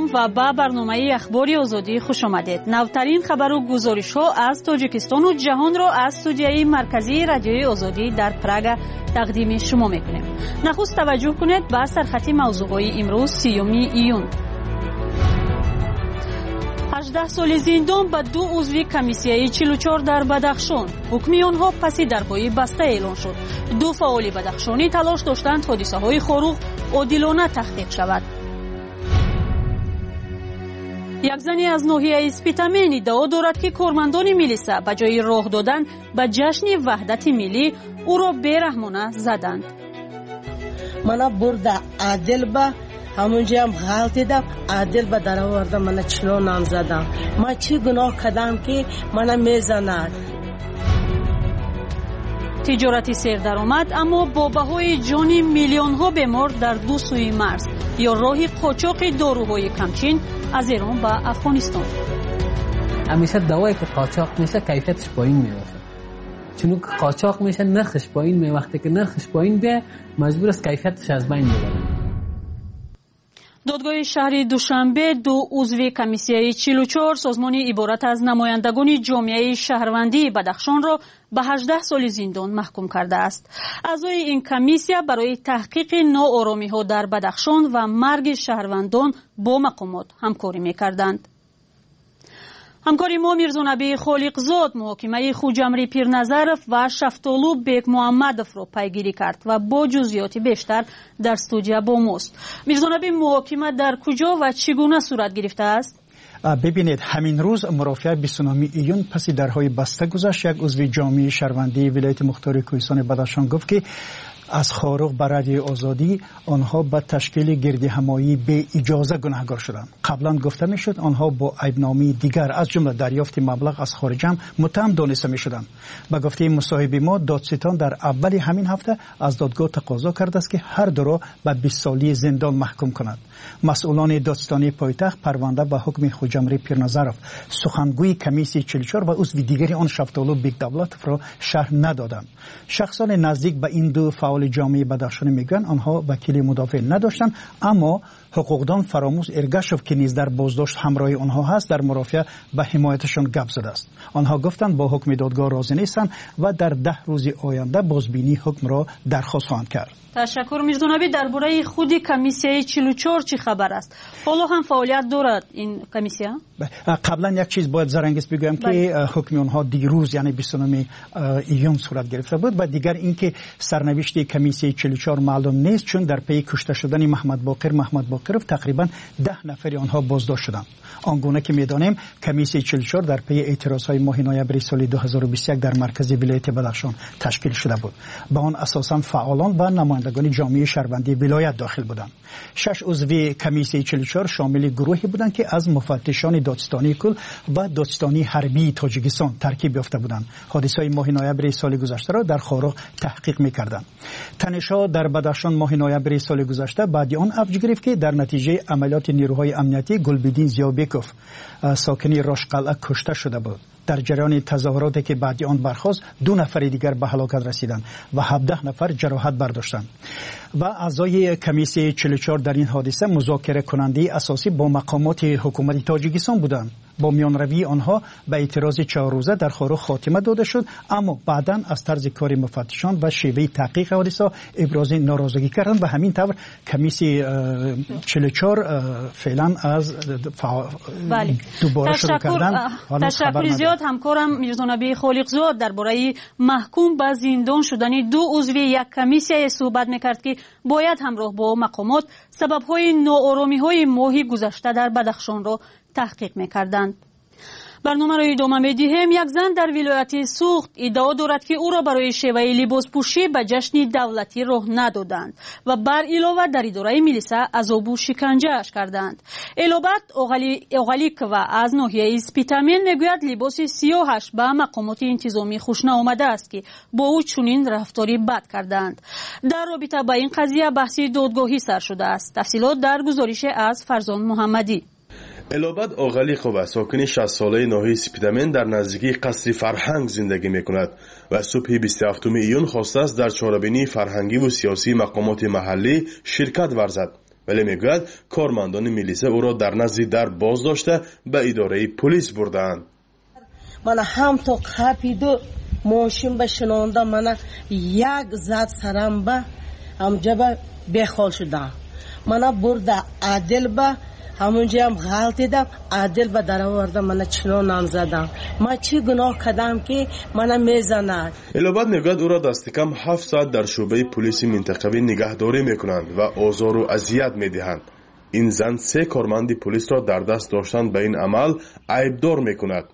سلام و به برنامه اخباری آزادی خوش آمدید. نوترین خبر و گزارش ها از تاجیکستان و جهان را از استودیوی مرکزی رادیوی آزادی در پراگ تقدیم شما میکنیم. نخست توجه کنید به سرخط موضوعهای امروز 30 ایون. 18 سال زندان به 2 عضو کمیسیه 44 در بدخشان. حکم آنها پس در پای بسته اعلان شد. 2 فعال بدخشانی تلاش داشتند حادثه های خاروق عادلانه تحقیق شود. یک زنی از ناحیه اسپیتامن ادعا دارد که کارمندان میلیسا به جای راه دادن به جشن وحدت ملی او را بیرحمانه زدند. من برده عادل به همونجا هم غلط دیدم، عادل به در آوردم، من چنان نام زدم. من چی گناه کردم که من میزند؟ تجارتی سردرآمد اما با بهای جان میلیون ها بیمار در دو سوی مرز یا راه قاچاق داروهای کمچین از ایران به افغانستان. همیشه دوایی که قاچاق میشه کیفیتش پایین میاد، چون که قاچاق میشه نرخش پایین می، وقتی که نرخش پایین بیه مجبور است کیفیتش از بین ببره. دادگاه شهر دوشنبه 2 عضو کمیسیه 44 سازمانی عبارت از نمایندگان جامعه شهروندی بدخشان را به 18 سال زندان محکوم کرده است. اعضای این کمیسیه برای تحقیق ناآرامی‌ها در بدخشان و مرگ شهروندان با مقامات همکاری می‌کردند. همکاری ما میرزانبی خالقزاد محاکمه خوجمری پیرنظرف و شفتالو بیگ محمدف را پیگیری کرد و با جزئیات بیشتر در استودیو با ماست. میرزانبی محاکمه در کجا و چگونه صورت گرفته است؟ ببینید، همین روز مرافعه 29 ایون پس درهای بسته گذشت. یک عضو جامعه شهروندی ولایت مختار کوهستان بدخشان گفت که از خاروق بر رادیو آزادی آنها به تشکیل گردهمایی به اجازه گناهکار شدند. قبلا گفته میشد آنها با عیبنامه دیگر از جمله دریافت مبلغ از خارج هم متهم دانسته میشدند. به گفته مصاحبه ما، دادستان در اول همین هفته از دادگاه تقاضا کرده است که هر دو را به 20 سالی زندان محکوم کند. مسئولان دادستانی پایتخت پرونده به حکم خوجمری پیرنظرف، سخنگوی کمیسیه 44 و عضو دیگری آن شفتالو بیگ دولت را شرح ندادند. شخصان نزدیک به این دو فعال جامعه بدخشان میگن آنها وکیل مدافع نداشتند، اما حقوقدان فراموش ارگشوف که نیز در بازداشت همراه آنها هست در مرافعه به حمایتشان گپ زده است. آنها گفتند با حکم دادگاه راضی نیستند و در 10 روز آینده بازبینی حکم را درخواست خواهند کرد. تشکر میرزانبی. درباره خود کمیسیه 44 چی خبر است؟ حالا هم فعالیت دارد این کمیسیه؟ قبلا یک چیز باید زرنگیز بگویم که حکم آنها دیروز یعنی 29 ایون صورت گرفته بود و دیگر اینکه سرنوشت کمیسیه 44 معلوم نیست، چون در پی کشته شدن محمد باقرov تقریبا 10 نفر آنها بازداشت شدند. آنگونه که میدانیم کمیسیه 44 در پی اعتراضهای ماه نوامبر سال 2021 در مرکز ولایت بدخشان تشکیل شده بود. با آن اساسا فعالان و نمایندگان جامعه شهروندی ولایت داخل بودند. 6 عضو کمیسیه 44 شامل گروهی بودند که از مفتشان دادستانی کل و دادستانی حربی تاجیکستان ترکیب یافته بودند. حادثه ماه نوامبر سال گذشته را در خاروق تحقیق می‌کردند. تنش‌ها در بدخشان ماه نوامبر سال گذشته بعد آن افزایش گرفت که در نتیجه عملیات نیروهای امنیتی گلبدین زیابکوف ساکنی راشقلعه کشته شده بود. در جریان تظاهراتی که بعد آن برخاست 2 نفر دیگر به هلاکت رسیدند و 17 نفر جراحت برداشتند. و اعضای کمیسیه 44 در این حادثه مذاکره کننده اساسی با مقامات حکومت تاجیکستان بودند. با میانروی آنها به اعتراض 4 روزه در خاروق خاتمه داده شد، اما بعداً از طرز کار مفتشان و شیوه تحقیق حادثه ابراز ناراضگی کردند و همین طور کمیسیه 44 فعلا از دوباره شروع کردن. تشکر زیاد همکارم میرزانبی خالقزاد درباره محکوم به زندان شدن 2 عضو یک کمیسیه صحبت میکرد که باید همراه با مقامات سبب‌های ناآرامی‌های ماه گذشته در بدخشان را تحقیق می‌کردند. برنامه را ادامه می‌دهیم. یک زن در ولایت سوخت ادعا دارد که او را برای شیوه لباس پوشی به جشن دولتی راه ندادند و بر علاوه در اداره میلیسا عذاب و شکنجه‌اش کردند. البته اوغالیک و از ناحیه اسپیتامن میگوید لباس سیاهش به مقامات انتظامی خوش نآمده است که با او چنین رفتاری بد کردند. در رابطه با این قضیه بحثی دادگاهی سر شده است. تفصیلات در گزارش از فرزان محمدی. الابد آغلیقووا ساکن 60 ساله ناحیه سپیدمن در نزدیکی قصر فرهنگ زندگی میکند و صبح 27 ایون خواسته است در چهاربینی فرهنگی و سیاسی مقامات محلی شرکت ورزد. ولی میگوید کارمندان میلیسه او را در نزد در باز داشته به اداره پلیس بردند. من هم تو کپیدو ماشین به شنونده من یک زد سرم به همجا به بخال شدم. من برده عادل به همونجا هم غلطیدم. عادل به در آوردم من چنان نام زدم. من چی گناه کردم که من میزند. الابد میگوید او را دست کم 7 ساعت در شعبه پلیس منطقوی نگهداری میکنند و آزار و اذیت میدهند. این زن 3 کارمند پلیس را در دست داشتند به این عمل عیبدار میکند.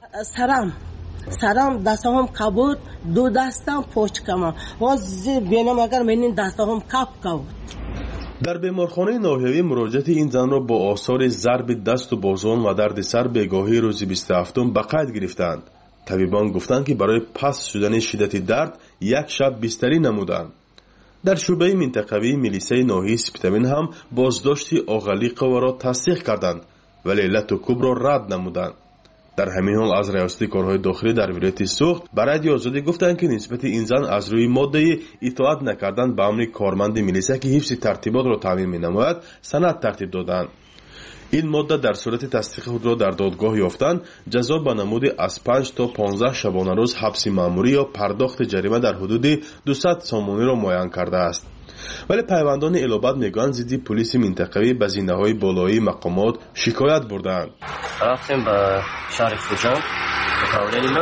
سرم دستم کبود 2 دستم پوچکم واز بینم اگر من دستم کپ کبود. در بیمارخانه ناحیوی مراجعت این زن را با آثار ضرب دست و بازوان و درد سر بیگاهی روز 27 به قید گرفتند. طبیبان گفتند که برای پس شدن شدت درد 1 شب بستری نمودند. در شعبه منطقوی میلیسه ناحیه سپیتامین هم بازداشتی آقلی قوا را تصدیق کردند ولی علت و کوب را رد نمودند. در همین حال از ریاست کارهای داخلی در ولایت سوخت برای رادیو آزادی گفتند که نسبت این زن از روی ماده اطاعت نکردن به امر کارمند میلیسه که حفظ ترتیبات را تامین می‌نماید سند ترتیب دادند. این ماده در صورت تصدیق خود را در دادگاه یافتند جزا به نمود از 5 تا 15 شبانه روز حبس مأموری یا پرداخت جریمه در حدود 200 سامانی را معین کرده است. ولی پیوندان الابد میگویند ضد پلیس منطقوی به زینه‌های بالایی مقامات شکایت بردند. رفتیم به شهر فوجان به اینا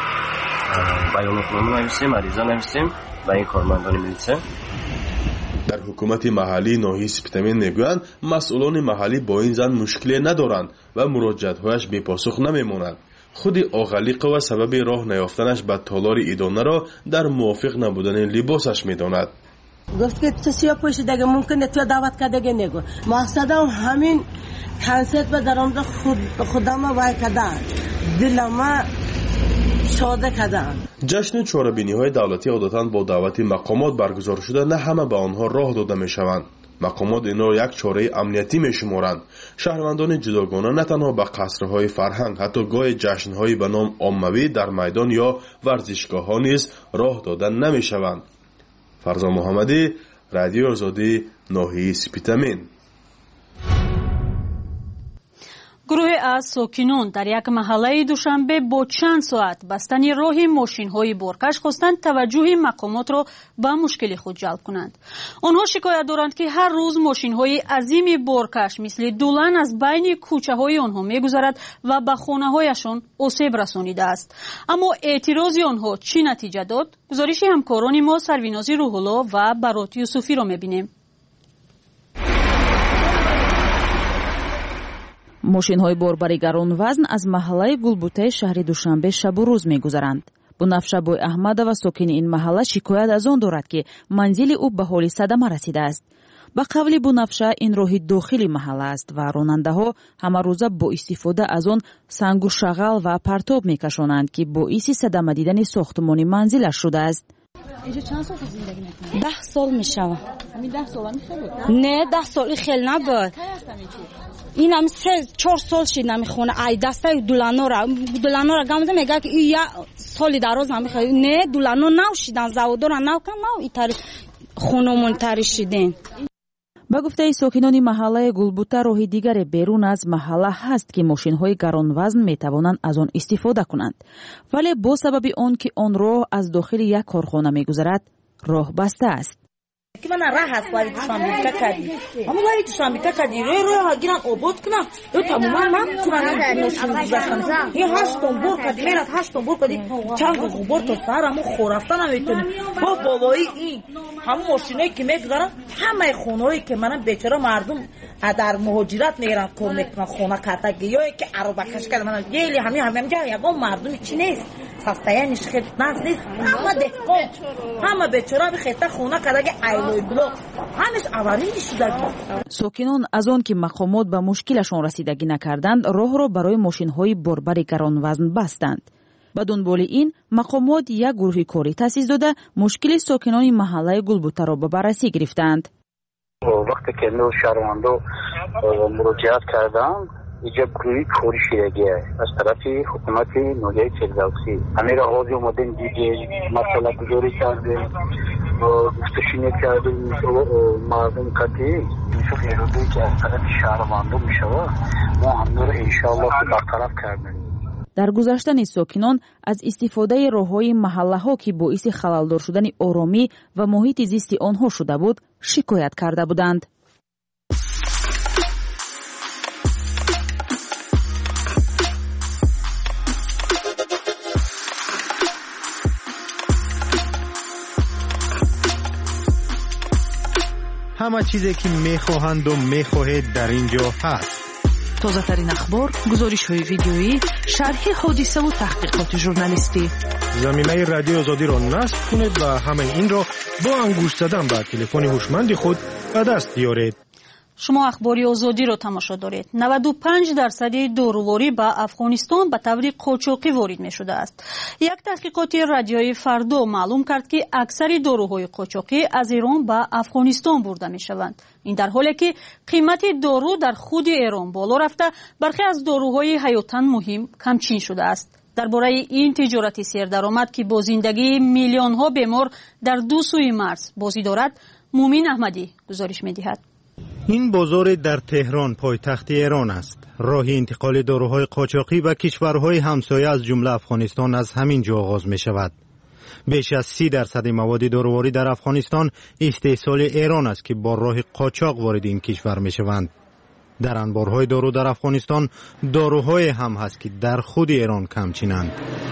بیاناتنامه نوشتیم، عریضه نوشتیم به این کارمندان میلیسه. در حکومت محلی ناحیه سپیتامین میگویند مسئولان محلی با این زن مشکلی ندارند و مراجعت‌هایش بی پاسخ نمیماند. خود آقلی قوا سبب راه نیافتنش به تالار ادانه را در موافق نبودن لباسش میداند. گفت که تو سیاه پوشیدگی ممکنه تو دعوت کردگی نگو. مقصدم همین کنسرت به درآمد خودم وای کردن دلم شاده کردن. جشن چهاربینی‌های دولتی عادتاً با دعوت مقامات برگزار شده نه همه به آنها راه داده می‌شوند. مقامات این را یک چاره امنیتی می‌شمارند. شهروندان جداگانه نه تنها به قصرهای فرهنگ حتی گاه جشن‌های به نام عاموی در میدان یا ورزشگاه‌ها نیز راه داده نمی‌شوند. فرزان محمدی، رادیو آزادی، ناحیه سپیتامین. گروه از ساکنان در یک محله دوشنبه با چند ساعت بستن راه ماشین‌های بارکش خواستند توجه مقامات را به مشکل خود جلب کنند. آنها شکایت دارند که هر روز ماشین‌های عظیم بارکش مثل دولن از بین کوچه‌های آنها می‌گذرد و به خانه‌هایشان آسیب رسانیده است. اما اعتراض آنها چی نتیجه داد؟ گزارش همکاران ما سروینازی روح‌الله و برات یوسفی را می‌بینیم. ماشинҳои борбари гаронвазн аз маҳаллаи гулбутаи шаҳри душанбе шабу рӯз мегузаранд. бунафша бой аҳмадова сокини ин маҳалла шикоят аз он дорад ки манзили ӯ ба ҳоли садама расидааст. ба қавли бунафша ин роҳи дохили маҳалла аст ва ронандаҳо ҳамарӯза бо истифода аз он сангу шағал ва партоб мекашонанд ки боиси садама дидани сохтумони манзилаш шудааст. اینجا چند سال زندگی میکنی؟ 10 سال میشوم. همین 10 سال هم خیلی بود؟ نه 10 سال خیلی نبود. این هم 3-4 سال شد نمیخونه. ای دسته دولانو را گامده میگه که این سالی دراز نمیخواد. نه دولانو نوشیدن زودارا نوکن نو این تاریخ خونمون تاریخ شدن. ба гуфтаи сокинони маҳаллаи гулбута роҳи дигаре берун аз маҳалла ҳаст ки мошинҳои гаронвазн метавонанд аз он истифода кунанд, вале бо сабаби он ки он роҳ аз дохили як корхона мегузарад роҳ баста аст. که من راه هست ولی دوشنبه کردی اما ولی دوشنبه کردی روی گیرن آباد کنم رو تماما من کنم نشون بزنم یه 8 بار کردی میرد 8 بار کردی چند غبار تا سر همون خورفتن نمیتونی با بالایی این همون ماشینایی که میگذارن همه خونهایی که منم بیچاره مردم در مهاجرت میرن کار میکنن خونه کاتگی یا که عربکش کردن من یلی همین جا یگان مردمی چی نیست سستایه نیست خیلی ناز نیست همه دهقان همه بیچاره به خیلی خونه کاتگی сокинон аз он ки мақомот ба мушкилашон расидагӣ накарданд роҳро барои мошинҳои борбари гаронвазн бастанд. ба дунболи ин мақомот як гурӯҳи корӣ таъсис дода мушкили сокинони маҳаллаи гулбутаро ба баррасӣ гирифтаанд. вақте ки мо шаҳрвандо муроҷиат карданд اینجا گروهی کوری شیرگی از طرف حکومت نولیه فردوسی همه را حاضر اومدیم دیگه مسئله گذاری کردیم گفتشینی کردیم مردم کتی مثل ایرودی که از طرف شهروندان میشود ما هم رو انشاءالله برطرف کردیم. дар гузаштани сокинон аз истифодаи роҳҳои маҳаллаҳо ки боиси халалдор шудани оромӣ ва муҳити зисти онҳо шуда буд шикоят карда буданд. همه چیزی که میخواهند و میخواهید در اینجا هست. تازه‌ترین اخبار، گزارش‌های ویدیویی، شرح حادثه و تحقیقات ژورنالیستی. زمینه رادیو آزادی را نصب کنید و همه این را با انگشت زدن به تلفن هوشمند خود به دست بیارید. شما اخباری آزادی رو تماشا دارید. 95% داروواری به افغانستان به طور قاچاقی وارد می شده است. یک تحقیقات رادیوی فردا معلوم کرد که اکثر داروهای قاچاقی از ایران به افغانستان برده می شوند. این در حالی که قیمت دارو در خود ایران بالا رفته، برخی از داروهای حیاتاً مهم کمچین شده است. درباره این تجارت سردرآمد که با زندگی میلیون ها بیمار در دو سوی مرز بازی دارد، مومین احمدی گزارش می دهد. این بازار در تهران پایتخت ایران است. راه انتقال داروهای قاچاقی به کشورهای همسایه از جمله افغانستان از همین جا آغاز می شود. بیش از 30% مواد داروواری در افغانستان استحصال ایران است که با راه قاچاق وارد این کشور می شوند. در انبارهای دارو در افغانستان داروهای هم هست که در خود ایران کمچینند.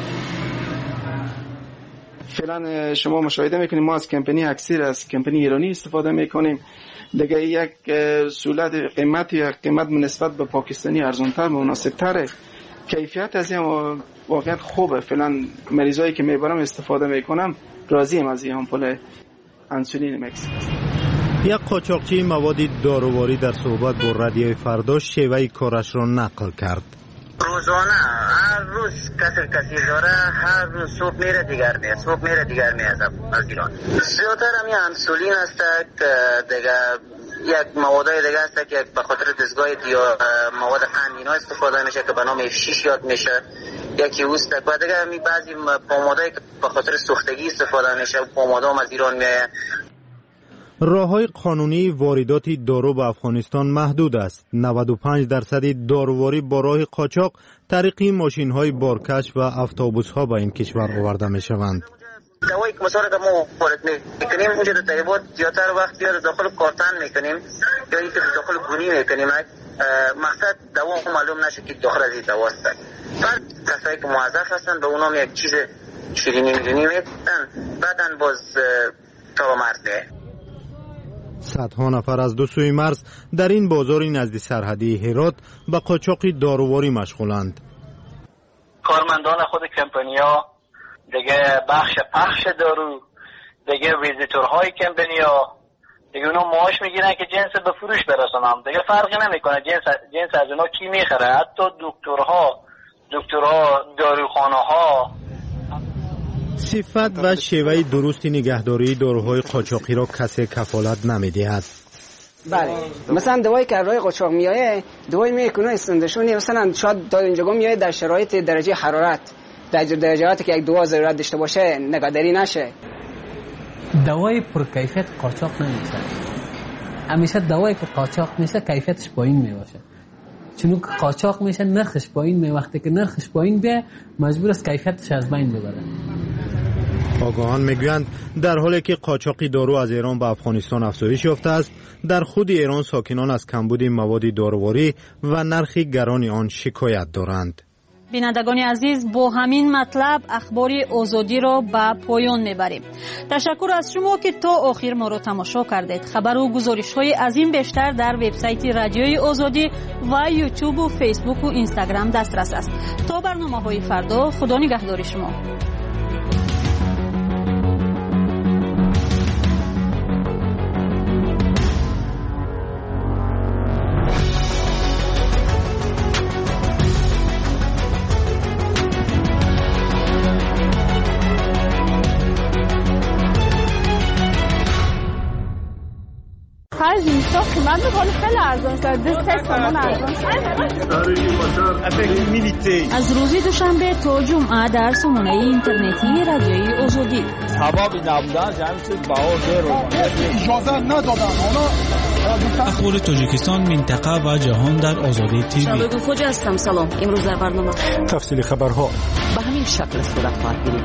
فعلا شما مشاهده میکنیم ما از کمپانی اکسیر از کمپانی ایرانی استفاده میکنیم. دیگه یک صورت قیمت نسبت به پاکستانی ارزانتر و مناسبتره. کیفیت از این واقعا خوبه. فعلا مریضایی که میبرم استفاده میکنم راضیم از این آمپول انسولین مکسیک. یک قاچاقچی مواد داروواری در صحبت با رادیوی فردا شیوه کارش را نقل کرد. روزانه هر روز کسی داره، هر روز صبح میره دیگر میاد از ایران. زیادتر همین انسولین است دیگه، یک موادای دیگه است که به خاطر دستگاه مواد قند اینا استفاده میشه که به نام F6 یاد میشه. یکی اوست و دیگه همین بعضی پامادایی که به خاطر سوختگی استفاده میشه، پامادا هم از ایران میاد. راه‌های قانونی واردات دارو به افغانستان محدود است. 95% داروواری با راه قاچاق طریق ماشین‌های بارکش و اتوبوس‌ها به این کشور آورده می‌شوند. دوایی که مثلا ما وارد می‌کنیم اونجا در طریقات زیادتر وقت یا داخل کارتن می‌کنیم یا اینکه داخل گونی می‌کنیم. مقصد دوا معلوم نشه که داخل از این دوا است. بعد کسایی که موظف هستن به اونام یک چیز شیرینی میدن، بعدن باز تا مرز میه. صدها نفر از دو سوی مرز در این بازار نزد سرحدی هرات به قاچاق داروواری مشغولند. کارمندان خود کمپانی‌ها دیگه بخش پخش دارو، دیگه ویزیتورهای کمپانی‌ها دیگه اونا معاش میگیرن که جنس به فروش برسونن. دیگه فرقی نمیکنه جنس از اونا کی میخره. حتی دکترها، داروخانه‌ها. صفت و شیوه درستی نگهداری داروهای قاچاقی را کسی کفالت نمیدهد. بله، مثلا دوایی که روی قاچاق میایه، دوایی میکنه استندشونی، مثلا شاید تا اینجا میایه در شرایط درجه حرارت، در درجاتی که یک دوا ضرورت داشته باشه نگهداری نشه. دوای پرکیفیت قاچاق نمیشه. همیشه دوایی که قاچاق میشه کیفیتش پایین میباشه. چون که قاچاق میشه نرخش پایین می، وقتی که نرخش پایین بیه مجبور است کیفیتش از بین ببره. آگاهان میگویند در حالی که قاچاق دارو از ایران به افغانستان افزایش یافته است، در خود ایران ساکنان از کمبود مواد داروواری و نرخ گران آن شکایت دارند. بینندگان عزیز، با همین مطلب اخبار آزادی را به پایان میبریم. تشکر از شما که تا آخر ما را تماشا کردید. خبر و گزارش های از این بیشتر در وبسایت رادیوی آزادی و یوتیوب و فیسبوک و اینستاگرام دسترس است. تا برنامه های فردا، خدا نگهدار شما. هر انسان قیمت میکنه خیلی ارزان شد. 2 تومان ارزان شد. از روز دوشنبه تا جمعه در سامانه اینترنتی رادیوی آزادی. سبب نبودن جمعی چیز باور رو اجازه ندادن. اخبار تاجیکستان، منطقه و جهان در آزادی تیوی. شباب خوج هستم. سلام. امروز در برنامه تفصیل خبرها به همین شکل صورت خواهد گرفت.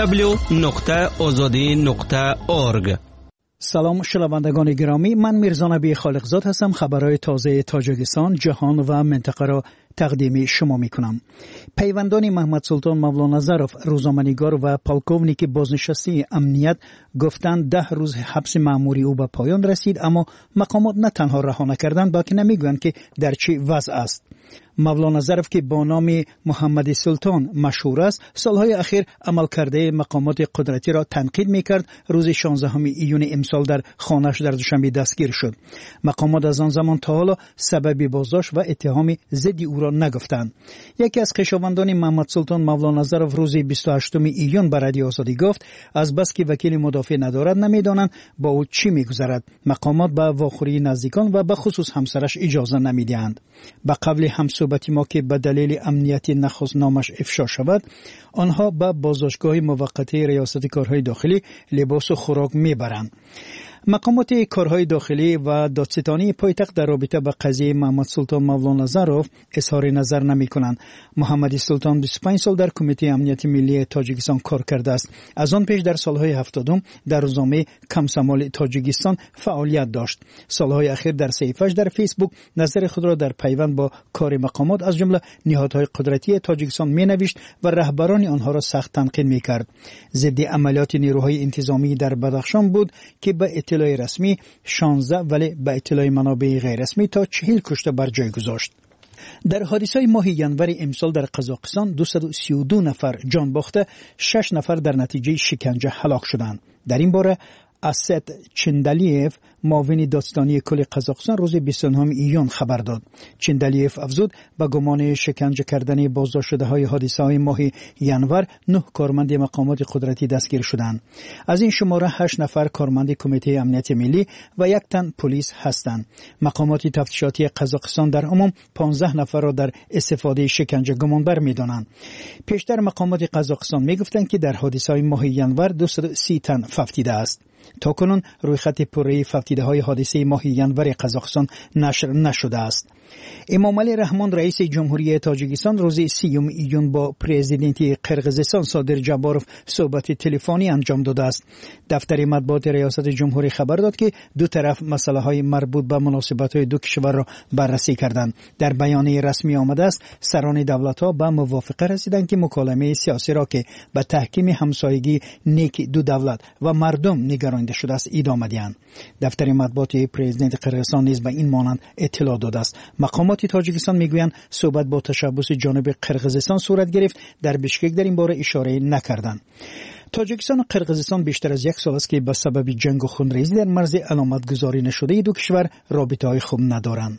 www.azadi.org. سلام شنوندگان گرامی، من میرزا نبی خالقزاد هستم. خبرهای تازه تاجیکستان، جهان و منطقه را تقدیم شما میکنم. پیوندان محمد سلطان مولانا-ظرف، روزنامه‌نگار و پالکوونیک بازنشسته امنیت گفتند 10 روز حبس مأموری او به پایان رسید، اما مقامات نه تنها رها نکردند بلکه نمیگویند که در چه وضع است. مولانا-ظرف که با نام محمد سلطان مشهور است، سالهای اخیر عملکرده مقامات قدرتی را تنقید میکرد. روز 16 ایون امسال در خانه‌اش در دوشنبه دستگیر شد. مقامات از آن زمان تا حالا سبب بازداشت و اتهام ضد او را نگفتند. یکی از خویشاوندان محمد سلطان مولانا-ظرف روز 28 ایون به رادیو آزادی گفت از بس که وکیل مدافع ندارد نمیدانند با او چی میگذرد. مقامات به واخوری نزدیکان و به خصوص همسرش اجازه نمیدهند. به قبل همصحبتی ما که به دلیل امنیتی نخست نامش افشا شود، آنها به بازداشتگاه موقتی ریاست کارهای داخلی لباس و خوراک میبرند. مقامات کارهای داخلی و دادستانی پایتخت در رابطه با قضیه محمد سلطان مولانا-ظرف اظهار نظر نمی کنند. محمد سلطان 25 سال در کمیته امنیت ملی تاجیکستان کار کرده است. از آن پیش در سالهای 70 در روزنامه کمسمال تاجیکستان فعالیت داشت. سالهای اخیر در صفحه‌اش در فیسبوک نظر خود را در پیوند با کار مقامات از جمله نهادهای قدرتی تاجیکستان می نوشت و رهبران آنها را سخت تنقید می کرد. ضد عملیات نیروهای انتظامی در بدخشان بود که به اطلاع رسمی 16 ولی به اطلاع منابع غیر رسمی تا 40 کشته بر جای گذاشت. در حادثه ماه ینور امسال در قزاقستان 232 نفر جان باخته، 6 نفر در نتیجه شکنجه هلاک شدند. در این باره اسد چندلیف، معاون دادستانی کل قزاقستان، روز 29 ایون خبر داد. چندلیف افزود با گمان شکنجه کردن بازداشت شده های حادثه های ماه ینور 9 کارمند مقامات قدرتی دستگیر شدند. از این شماره 8 نفر کارمند کمیته امنیت ملی و 1 تن پلیس هستند. مقامات تفتیشاتی قزاقستان در عموم 15 نفر را در استفاده شکنجه گمانبر می‌دانند. پیشتر مقامات قزاقستان می‌گفتند که در حادثه های ماه ینور 230 تن فوتیده است. تاکنون روی خط پره فوتیده های حادثه ماه ینور قزاقستان نشر نشده است. امامعلی رحمان رئیس جمهوری تاجیکستان روز 30 ایون با پرزیدنت قرقیزستان صادر جاباروف صحبت تلفنی انجام داده است. دفتر مطبوعات ریاست جمهوری خبر داد که دو طرف مسئله های مربوط به مناسبات های دو کشور را بررسی کردند. در بیانیه رسمی آمده است سران دولت ها به موافقه رسیدند که مکالمه سیاسی را که به تحکیم همسایگی نیک دو دولت و مردم نگرانیده شده است ادامه دهند. دفتر مطبوعات پرزیدنت قرقیزستان نیز به این مانند اطلاع داده است. مقامات تاجیکستان میگویند صحبت با تشبث جانب قرقیزستان صورت گرفت. در بشکک در این باره اشاره نکردند. تاجیکستان و قرقیزستان بیشتر از 1 سال است که به سبب جنگ و خونریزی در مرز علامت گذاری نشده دو کشور رابطه های خوب ندارند.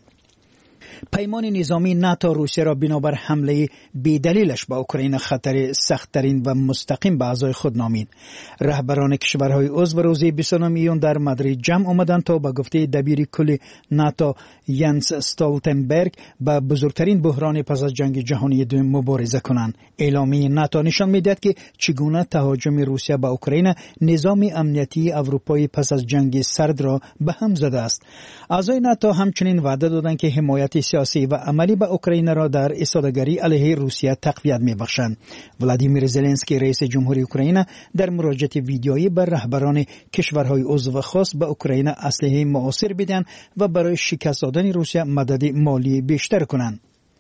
پیمان نظامی ناتو روسیه را بنابر حمله بی‌دلیلش به اوکراین خطر سخت‌ترین و مستقیم به اعضای خود نامید. رهبران کشورهای عضو روز 29 ایون در مادرید جمع آمدند تا به گفته دبیر کل ناتو ینس استولتنبرگ به بزرگترین بحران پس از جنگ جهانی دوم مبارزه کنند. اعلامیه ناتو نشان می‌دهد که چگونه تهاجم روسیه به اوکراین نظام امنیتی اروپایی پس از جنگ سرد را به هم زده است. اعضای ناتو همچنین وعده دادند که حمایت سیاسی و عملی به اوکراین را در ایستادگی علیه روسیه تقویت می‌بخشند. ولادیمیر زلنسکی رئیس جمهوری اوکراین در مراجعه ویدیویی بر رهبران کشورهای عضو خواست به اوکراین اسلحه معاصر بدهند و برای شکست دادن روسیه مدد مالی بیشتر کنند.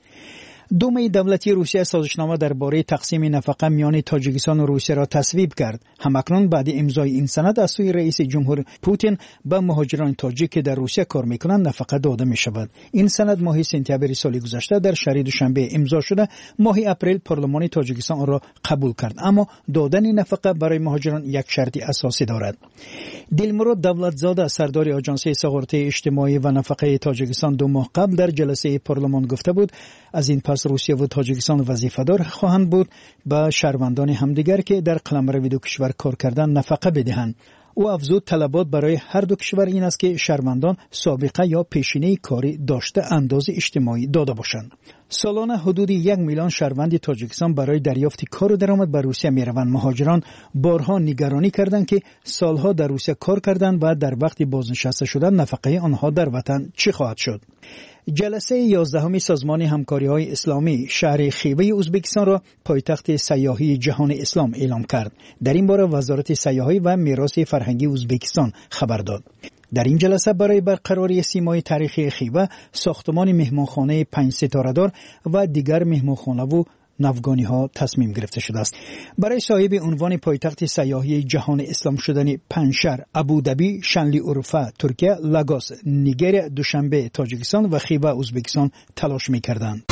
دوم دولتی روسیه سازشنامه درباره تقسیم نفقه میان تاجیکستان و روسیه را تصویب کرد. همکنون بعد امضای این سند از سوی رئیس جمهور پوتین به مهاجران تاجیک که در روسیه کار میکنند نفقه داده می شود. این سند ماه سپتامبر سال گذشته در شهر دوشنبه امضا شده. ماه اپریل پارلمان تاجیکستان آن را قبول کرد، اما دادن نفقه برای مهاجران یک شرط اساسی دارد. دلمراد دولتزاده سردار آژانس ساغرته اجتماعی و نفقه تاجیکستان 2 ماه قبل در جلسه پارلمان گفته بود از این پس روسیه و تاجیکستان وظیفه‌دار خواهند بود به شهروندان همدیگر که در قلمرو دو کشور کار کردن نفقه بدهند. او افزود طلبات برای هر دو کشور این است که شهروندان سابقه یا پیشینه کاری داشته انداز اجتماعی داده باشند. سالانه حدود 1 میلیون شهروند تاجیکستان برای دریافت کار و درآمد به روسیه میروند. مهاجران بارها نگرانی کردند که سالها در روسیه کار کردند و در وقت بازنشسته شدن نفقه آنها در وطن چی خواهد شد؟ جلسه 11 سازمان همکاری‌های اسلامی شهر خیوه ازبکستان را پایتخت سیاحی جهان اسلام اعلام کرد. در این باره وزارت سیاحی و میراث فرهنگی ازبکستان خبر داد. در این جلسه برای برقراری سیمای تاریخی خیوه، ساختمان مهمانخانه 5 ستاره دار و دیگر مهمانخانه و ناوگانی ها تصمیم گرفته شده است. برای صاحب عنوان پایتخت سیاحی جهان اسلام شدن 5 شهر ابودبی، شانلی اروفا ترکیه، لاگوس نیگر، دوشنبه تاجیکستان و خیوه ازبکستان تلاش می‌کردند.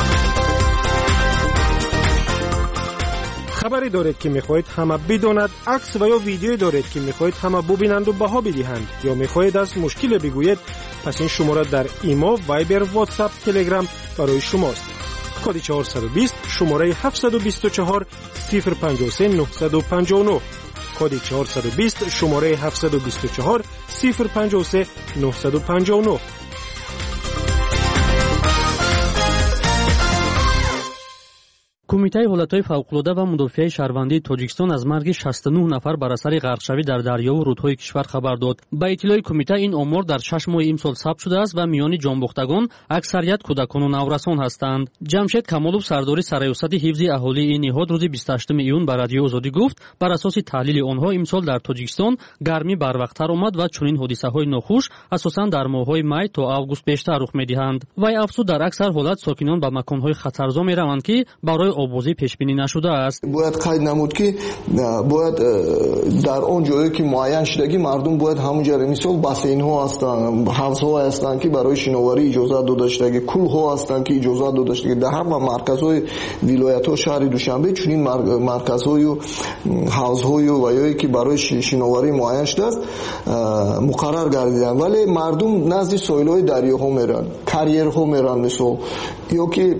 خبری دارید که میخواهید همه بداند، عکس و یا ویدیویی دارید که میخواهید همه ببینند و بها بدهند، یا میخواهید از مشکل بگویید، پس این شماره در ایما، وایبر، واتساپ، تلگرام برای شماست. کد 420 شماره 724 053 959. کد 420 شماره 724 053 959. کمیته حالتهای فوق‌العاده و مدافع شهروندی تاجیکستان از مرگ 69 نفر بر اثر غرقشوی در دریا و رودهای کشور خبر داد. با اطلاع کمیته این آمار در 6 ماه امسال ثبت شده است و میان جانباختگان اکثریت کودکان و نورسان هستند. جمشید کمالوف سرداری سرایوسط حفظ اهالی این نهاد روز 28 ایون به رادیو آزادی گفت بر اساس تحلیل آنها امسال در تاجیکستان گرمی بروقتر آمد و چنین حادثه‌های ناخوش اساساً در ماه‌های مای تا آگوست بیشتر رخ می‌دهند. وی افزود در اکثر حالت ساکنان به مکان‌های خطرزا می‌روند که برای آبوزی پیش بینی نشده است. باید قید نمود که باید در اون جایی که معین شدگی مردم باید همونجا مثال باسین ها هستند، حوض ها هستند که برای شناوری اجازه داده شده، کوه ها هستند که اجازه داده شده. در همه مرکزهای ولایت ها شهر دوشنبه چنین مرکزهای و حوض های و یایی که برای شناوری معین شده است مقرر گردیدن، ولی مردم نزد ساحل های دریا ها میرن، کریر ها میرن مثال، یا که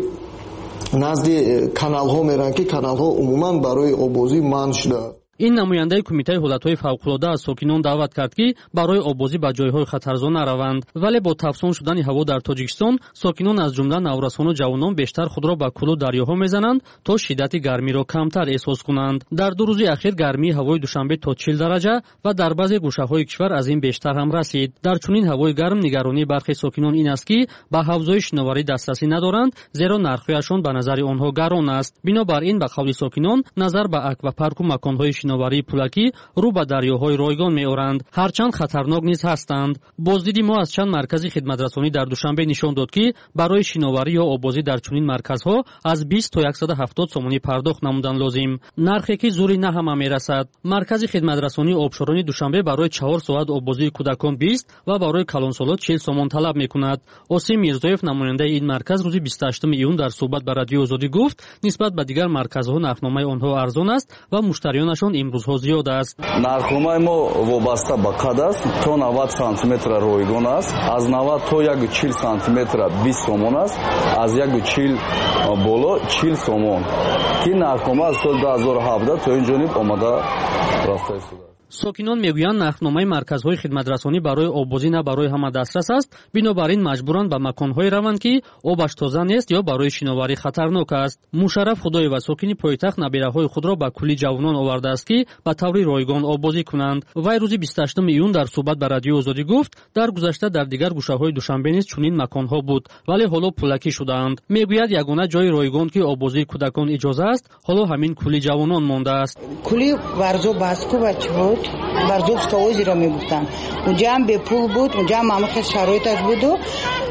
نزد کانال ها میرن که کانال ها عموما برای آبوزی منع شده. این نماینده کمیته حالتهای فوق‌العاده از ساکنان دعوت کرد که برای آبوزی به جایهای خطرزا نروند، ولی با تفسون شدن هوا در تاجیکستان ساکنان از جمله نورسان و جوانان بیشتر خود را به کلو دریاها میزنند تا شدت گرمی را کمتر احساس کنند. در 2 روز اخیر گرمی هوای دوشنبه تا 40 درجه و در بعضی گوشه‌های کشور از این بیشتر هم رسید. در چنین هوای گرم نگرانی برخی ساکنان این است که به حوضهای شناوری دسترسی ندارند، زیرا نرخ‌هایشان به نظر آنها گران است. بنابراین به قول ساکنان نظر به اکواپارک و مکان‌های شناوری پولکی رو به دریاهای رایگان می‌آورند، هرچند خطرناک نیز هستند. بازدیدی ما از چند مرکز خدمت‌رسانی در دوشنبه نشان داد که برای شناوری یا آبوزی در چنین مرکزها از 20 تا 170 سومانی پرداخت نمودن لازم، نرخی که زوری نه همه می‌رسد. مرکز خدمت‌رسانی آبشارانی دوشنبه برای 4 ساعت آبوزی کودکان 20 و برای کلانسالا 40 سومان طلب می‌کند. عاصم میرزایف نماینده این مرکز روز 28 ایون در صحبت با رادیو آزادی گفت نسبت به دیگر مرکزها نرخنامه آنها ارزان است و مشتریانشان امروزها زیاد است. نرخنامه ما وابسته به قد است، تا 90 سانتی متر رایگان است، از 90 تا 140 سانتی متر 20 سومون است، از 140 بالا 40 سومون. این نرخنامه از سال 2017 تا این جانب آمده رفته است. ساکنان میگویند نرخنامه مرکزهای خدمترسانی برای آبوزی نه برای همه دسترس است، بنابراین مجبورند به مکان‌های روند که آبش تازه نیست یا برای شناوری خطرناک است. مشرف خدای و ساکنی پایتخت نبیره‌های خود را به کلی جوانان آورده است که به طور رایگان آبوزی کنند. وی روز 28 ایون در صحبت با رادیو آزادی گفت در گذشته در دیگر گوشه‌های دوشنبه نیز چنین مکان‌ها بود، ولی حالا پولکی شده‌اند. میگوید یگانه جای رایگان که آبوزی کودکان اجازه است حالا همین کلی جوانان مانده است. کلی ورزو باسکو بچه برزوبسکا اوزی را میگفتن، اونجا هم به پول بود، اونجا هم همه شرایطش بود و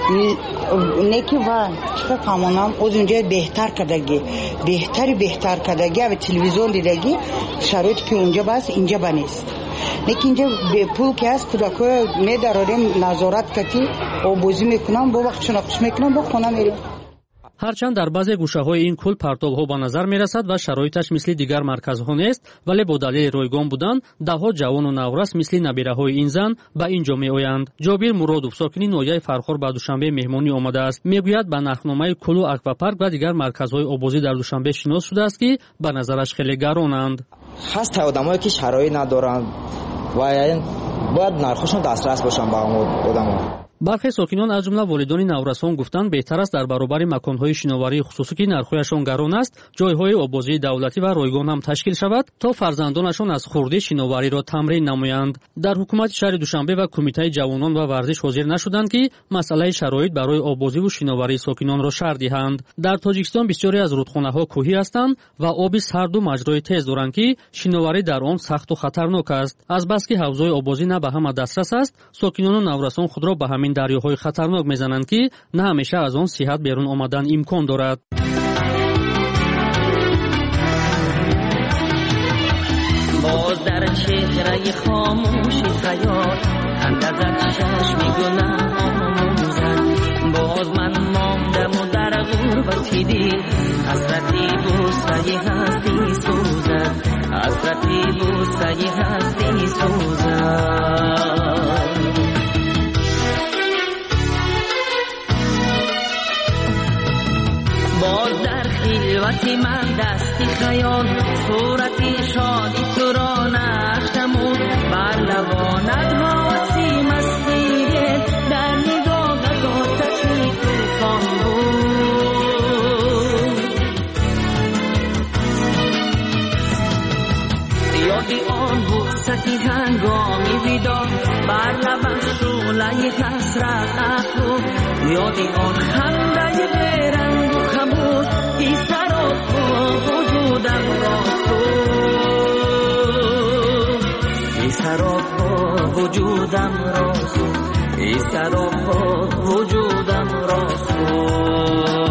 نیکی و چه فهمانم اوز اونجا بهتر کردگی بهتر کردگی و تلویزیون دیدگی شرایط که اونجا بس اینجا بنیست. لیکن اینجا به پول که هست کودکای میداریم نظارت کتی آبوزی میکنم با وقت شناخش میکنم با خونه میریم. هرچند در بعضی گوشه‌های این کل پرتاب‌ها به نظر می‌رسد و شرایطش مثل دیگر مرکزها نیست، ولی با دلیل رایگان بودن ده‌ها جوان و نورس مثل نبیره‌های این زن به اینجا می‌آیند. جابیر مرادوف ساکنی ناحیه فرخار به دوشنبه مهمانی آمده است. میگوید به نرخنامه کلو اکواپارک و دیگر مرکزهای آبوزی در دوشنبه شناس شده است که به نظرش خیلی گرانند. هست آدمایی که شرایط ندارند، و این باید نرخشون دسترس باشن به اون آدما. برخی ساکنان از جمله والدین نورسان گفتند بهتر است در برابر مکان‌های شناوری خصوصی که نرخ‌هایشان گران است، جای‌های آبازی دولتی و رایگان هم تشکیل شود تا فرزندانشان از خردی شناوری را تمرین نمایند. در حکومت شهر دوشنبه و کمیته جوانان و ورزش حاضر نشدند که مسئله شرایط برای آبازی و شناوری ساکنان را شرح دهند. در تاجیکستان بسیاری از رودخانه‌ها کوهی هستند و آب سرد و مجرای تیز دارند که شناوری در آن سخت و خطرناک است. از بس که حوض‌های آبازی نه به همه دسترس است، ساکنان نورسان خود را به همین دریاهای خطرناک میزنند که نه همیشه از آن صحت بیرون آمدن امکان دارد. باز در چهره خاموش خیال اندازت چشم گناه آموزد، باز من ماندم و در غربتی دید حسرتی بوسه هستی سوزد، حسرتی بوسه هستی سوزد. باز در خلوت من دستی خیال صورتی شادی تو را نشتمون، بر لبانت حواسی مستیه در نگاهت آتشی توفان بود. یادی آن بوستی هنگامی بیدار بر لبش شعله حسرت افروخت، یادی آن خنده بیرنگ و خموش ای سراب وجودم را سوخت، ای سراب وجودم را سوخت، ای سراب وجودم را سوخت.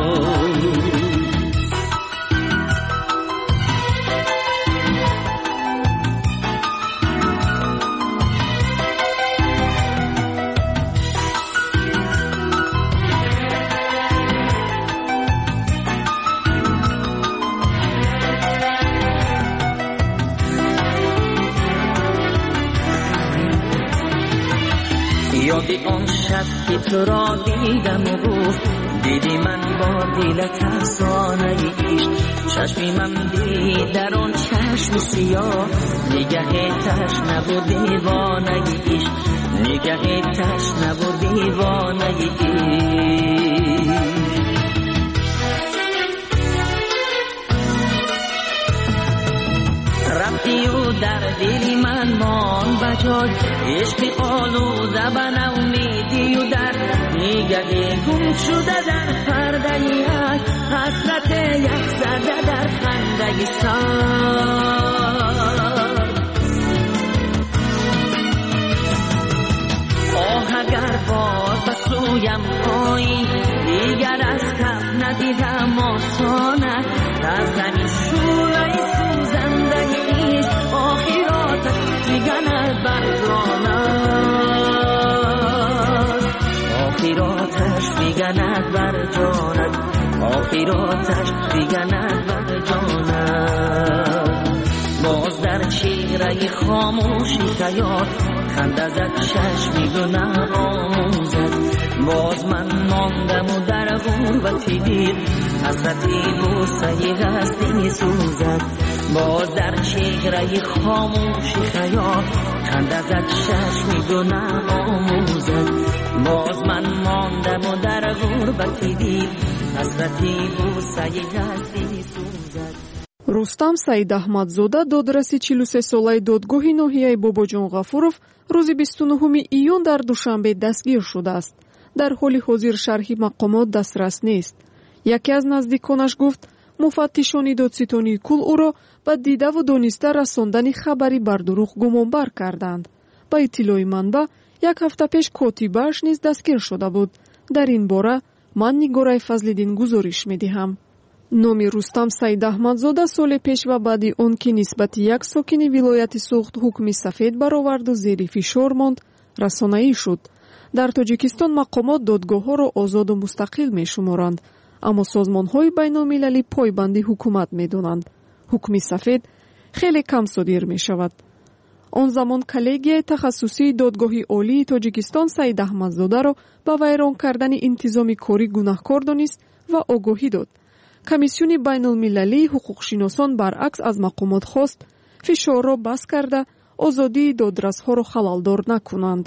یادی آن شب که تو را دیدم و گفت دیدی من با دلت افسانه عشق، چشمی من دید در آن چشم سیاه نگه تشنه و دیوانه عشق، نگه تشنه و دیوانه عشق. رفتی و در دل من مان بجای عشق آلوده به نومیدی و در نگه گم شده در پرده یک حسرت یک زده در خنده سر. آه اگر باز به سویم آیی دیگر از کف ندیدم آسانت، در زمین شوره سوزنده ایش آخراتش میگند بر جانت، آخراتش میگند بر جانت، آخراتش میگند بر جانت. باز در چهره خاموشی خیال خنده زد چشمی گناه آموزد، باز من ماندم و در غربتی دید حسرتی بوسه هستی سوزد، باز در چهره خاموشی خیال خنده زد چشمی گناه آموزد، باز من ماندم و در غربتی دید حسرتی بوسه هستی سوزد. рустам саидаҳмадзода додраси 43 солаи додгоҳи ноҳияи бобоҷон ғафуров рӯзи 29 июн дар душанбе дастгир шудааст. дар ҳоли ҳозир шарҳи мақомот дастрас нест. яке аз наздиконаш гуфт муфаттишони додситонии кул ӯро ба дидаву дониста расондани хабари бардуруғ гумонбар карданд. ба иттилои манба як ҳафта пеш котибааш низ дастгир шуда буд. дар ин бора ман нигораи фазлиддин гузориш медиҳам. номи рустам саидаҳмадзода соли пеш ва баъди он ки нисбати як сокини вилояти суғд ҳукми сафед бароварду зери фишор монд, расонаӣ шуд. дар тоҷикистон мақомот додгоҳҳоро озоду мустақил мешуморанд, аммо созмонҳои байнулмилалӣ пойбанди ҳукумат медонанд. ҳукми сафед хеле кам содир мешавад. он замон коллегияи тахассусии додгоҳи олии тоҷикистон саидаҳмадзодаро ба вайрон кардани интизоми корӣ гунаҳкор донист ва огоҳӣ дод. комиссиони байнулмилалии ҳуқуқшиносон баръакс аз мақомот хост фишорро бас карда озодии додрасҳоро халалдор накунанд.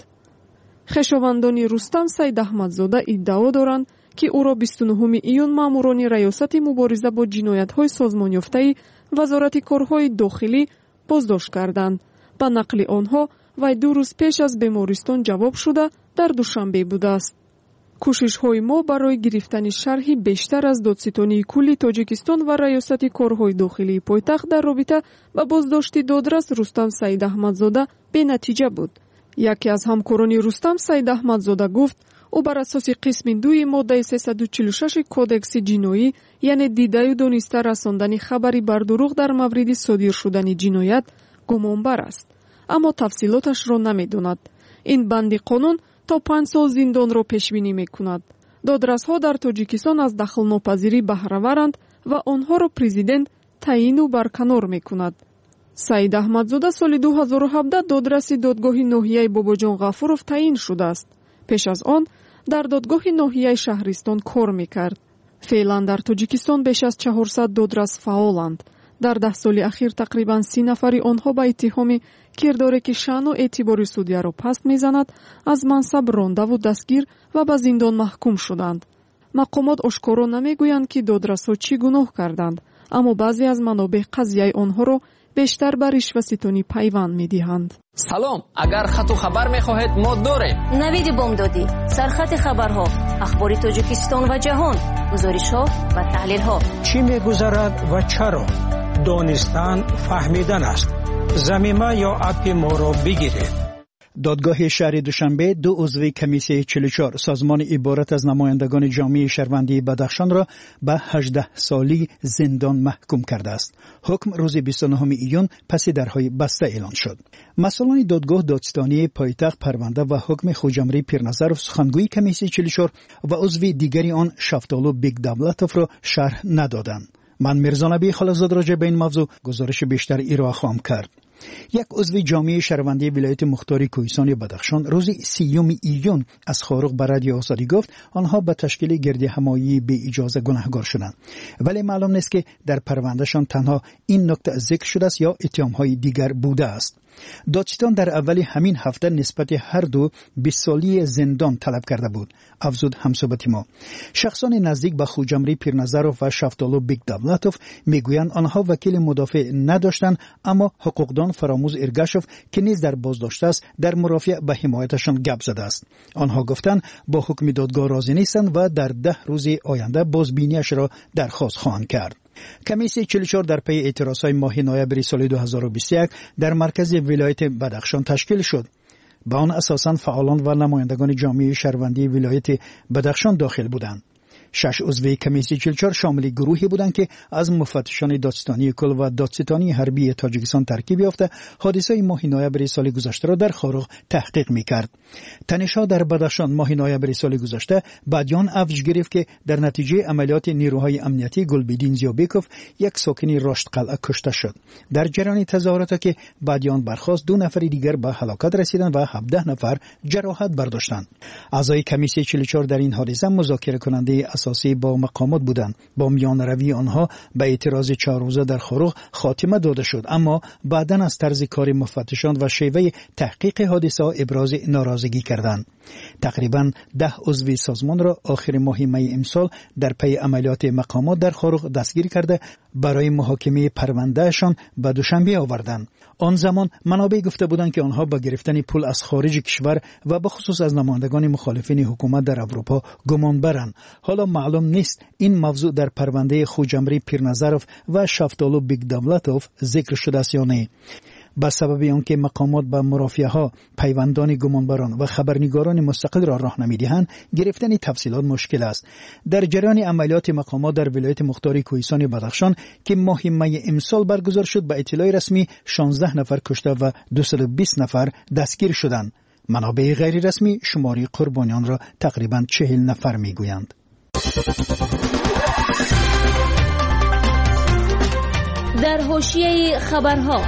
хешовандони рустам саидаҳмадзода иддао доранд ки ӯро 29 июн маъмурони раёсати мубориза бо ҷиноятҳои созмонёфтаи вазорати корҳои дохилӣ боздошт карданд. ба нақли онҳо вай 2 рӯз пеш аз бемористон ҷавоб шуда дар душанбе будааст. кӯшишҳои мо барои гирифтани шарҳи бештар аз додситонии кулли тоҷикистон ва раёсати корҳои дохилии пойтахт дар робита ба боздошти додрас Рустам Саидаҳмадзода бенатиҷа буд. яке аз ҳамкорони Рустам Саидаҳмадзода гуфт, ӯ бар асоси қисми 2 моддаи 346 кодекси ҷиноӣ, яъне дидаю дониста расондани хабари бар дурӯғ дар мавриди содир шудани ҷиноят гумонбар аст, аммо тафсилоташро намедонад. ин банди қонун то 5 сол зиндонро пешбинӣ мекунад. додрасҳо дар Тоҷикистон аз дахлнопазирӣ баҳраваранд ва онҳоро президент таъину барканор мекунад. Саидаҳмадзода соли 2017 додраси додгоҳи ноҳияи Бобоҷон Ғафуров таъин шудааст. пеш аз он дар додгоҳи ноҳияи Шаҳристон кор мекард. феълан дар Тоҷикистон беш аз 400 додрас фаъоланд. дар 10 соли ахир тақрибан 30 нафари онҳо ба иттиҳоми кирдоре ки шаъну эътибори судяро паст мезанад, аз мансаб рондаву дастгир ва ба зиндон маҳкум шуданд. мақомот ошкоро намегӯянд ки додрасҳо чӣ гуноҳ карданд, аммо баъзе аз манобеъ қазияи онҳоро бештар ба ришваситонӣ пайванд медиҳанд. салом, агар хату хабар мехоҳед мо дорем. навиди бомдодӣ, сархати хабарҳо, ахбори Тоҷикистон ва ҷаҳон, гузоришҳо ва таҳлилҳо. чӣ мегузарад ва чаро? донистан фаҳмидан аст. замима ё апи моро бигиред. دادگاه شهر دوشنبه 2 عضو کمیسیه 44 سازمان عبارت از نمایندگان جامعه شهروندی بدخشان را به 18 سالی زندان محکوم کرده است. حکم روز 29 ایون پس درهای بسته اعلان شد. مسئولان دادگاه دادستانی پایتخت پرونده و حکم خوجمری پیرنظرov سخنگوی کمیسیه 44 و عضو دیگری آن شفتالو بیگ دولتوف را شرح ندادند. من میرزا نبی خالقزاده راجع به این موضوع گزارش بیشتر ارائه خواهم کرد. یک عضو جامعه شهروندی ولایت مختاری کوهستان بدخشان روز 30 ایون از خارق به رادیو آزادی گفت آنها به تشکیل گرد همایی به اجازه گناهکار شدند، ولی معلوم نیست که در پروندهشان تنها این نکته ذکر شده است یا اتهام‌های دیگر بوده است. دادستان در اول همین هفته نسبت هر دو 20 سالی زندان طلب کرده بود، افزود همصحبت ما. شخصان نزدیک به خوجمری پیرنظرov و شفتالو بیگ دولتوف میگویند آنها وکیل مدافع نداشتند، اما حقوقدان فراموز ارگاشوف که نیز در بازداشت است در مرافعه به حمایتشان گپ زده است. آنها گفتند با حکم دادگاه راضی نیستند و در 10 روز آینده بازبینیش را درخواست خواهند کرد. کمیسیه 44 در پی اعتراضهای ماه نوامبر سال 2021 در مرکز ولایت بدخشان تشکیل شد. به آن اساساً فعالان و نمایندگان جامعه شهروندی ولایت بدخشان داخل بودند. 6 عضو کمیسیه 44 شامل گروهی بودند که از مفتشان دادستانی کل و دادستانی حربی تاجیکستان ترکیب یافته حادثه ماه نوامبر سال گذشته را در خارق تحقیق می‌کرد. تنش‌ها در بدخشان ماه نوامبر سال گذشته بعدیان افزایش گرفت که در نتیجه عملیات نیروهای امنیتی گلبدین زیابکوف یک ساکن راشد قلعه کشته شد. در جریان تظاهرات که بعدیان برخاست 2 نفر دیگر به هلاکت رسیدند و 17 نفر جراحت برداشتند. اعضای کمیسیه 44 در این حادثه مذاکره کننده اساسی با مقامات بودند. با میان روی آنها به اعتراض 4 روزه در خارق خاتمه داده شد، اما بعداً از طرز کار مفتشان و شیوه تحقیق حادثه ابراز ناراضگی کردند. تقریباً 10 عضو سازمان را آخر ماه می امسال در پی عملیات مقامات در خارق دستگیر کرده برای محاکمه پروندهشان به دوشنبه آوردند. آن زمان منابع گفته بودند که آنها با گرفتن پول از خارج کشور و به خصوص از نمایندگان مخالفین حکومت در اروپا گمان برند. حالا معلوم نیست این موضوع در پرونده خوجمری پیرنظرov و شفتالو بیگ دولتوف ذکر شده است یا نه. به سبب آنکه مقامات به مرافعه‌ها، پیوندان گمانبران و خبرنگاران مستقل را راه نمی‌دهند، گرفتن تفصیلات مشکل است. در جریان عملیات مقامات در ولایت مختاری کوهستان بدخشان که ماه می امسال برگزار شد، به اطلاع رسمی 16 نفر کشته و 220 نفر دستگیر شدند. منابع غیر رسمی شماری قربانیان را تقریباً 40 نفر می‌گویند. در حاشیه خبرها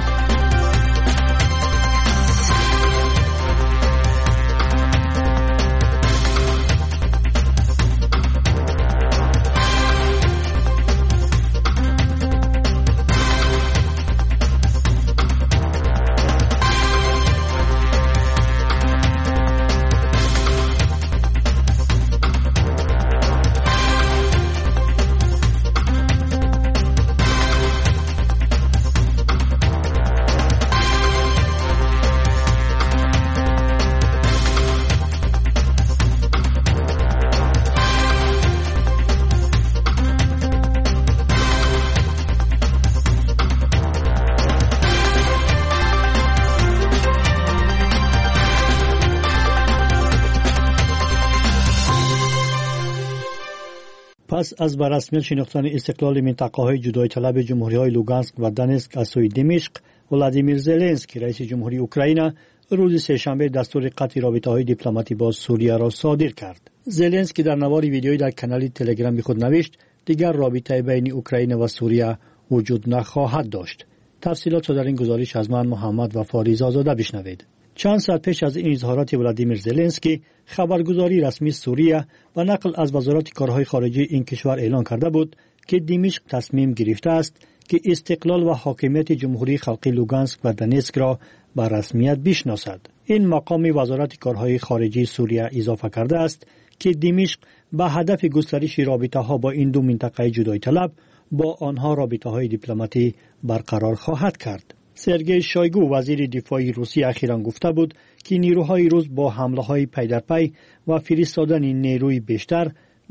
پس از به رسمیت شناختن استقلال منطقه‌های جدای طلب جمهوری‌های لوگانسک و دونتسک از سوی دمشق، ولادیمیر زلنسکی رئیس جمهوری اوکراین روز سه‌شنبه دستور قطع رابطه‌های دیپلماتی با سوریه را صادر کرد. زلنسکی در نوار ویدیویی در کانال تلگرام خود نوشت دیگر رابطه بین اوکراین و سوریه وجود نخواهد داشت. تفصیلات را در این گزارش از من محمد وفاری زاده بشنوید. چند ساعت پیش از این اظهارات ولادیمیر زلنسکی، خبرگزاری رسمی سوریه و نقل از وزارت کارهای خارجه این کشور اعلان کرده بود که دمشق تصمیم گرفته است که استقلال و حاکمیت جمهوری خلقی لوگانسک و دونتسک را به رسمیت بشناسد. این مقام وزارت کارهای خارجه سوریه اضافه کرده است که دمشق به هدف گسترش رابطه‌ها با این دو منطقه جدای طلب با آنها رابطه‌های دیپلماتی برقرار خواهد کرد. سرگئی شویگو وزیر دفاع روسیه اخیراً گفته بود که نیروهای روس با حمله‌های پی در پی و فرستادن نیروی بیشتر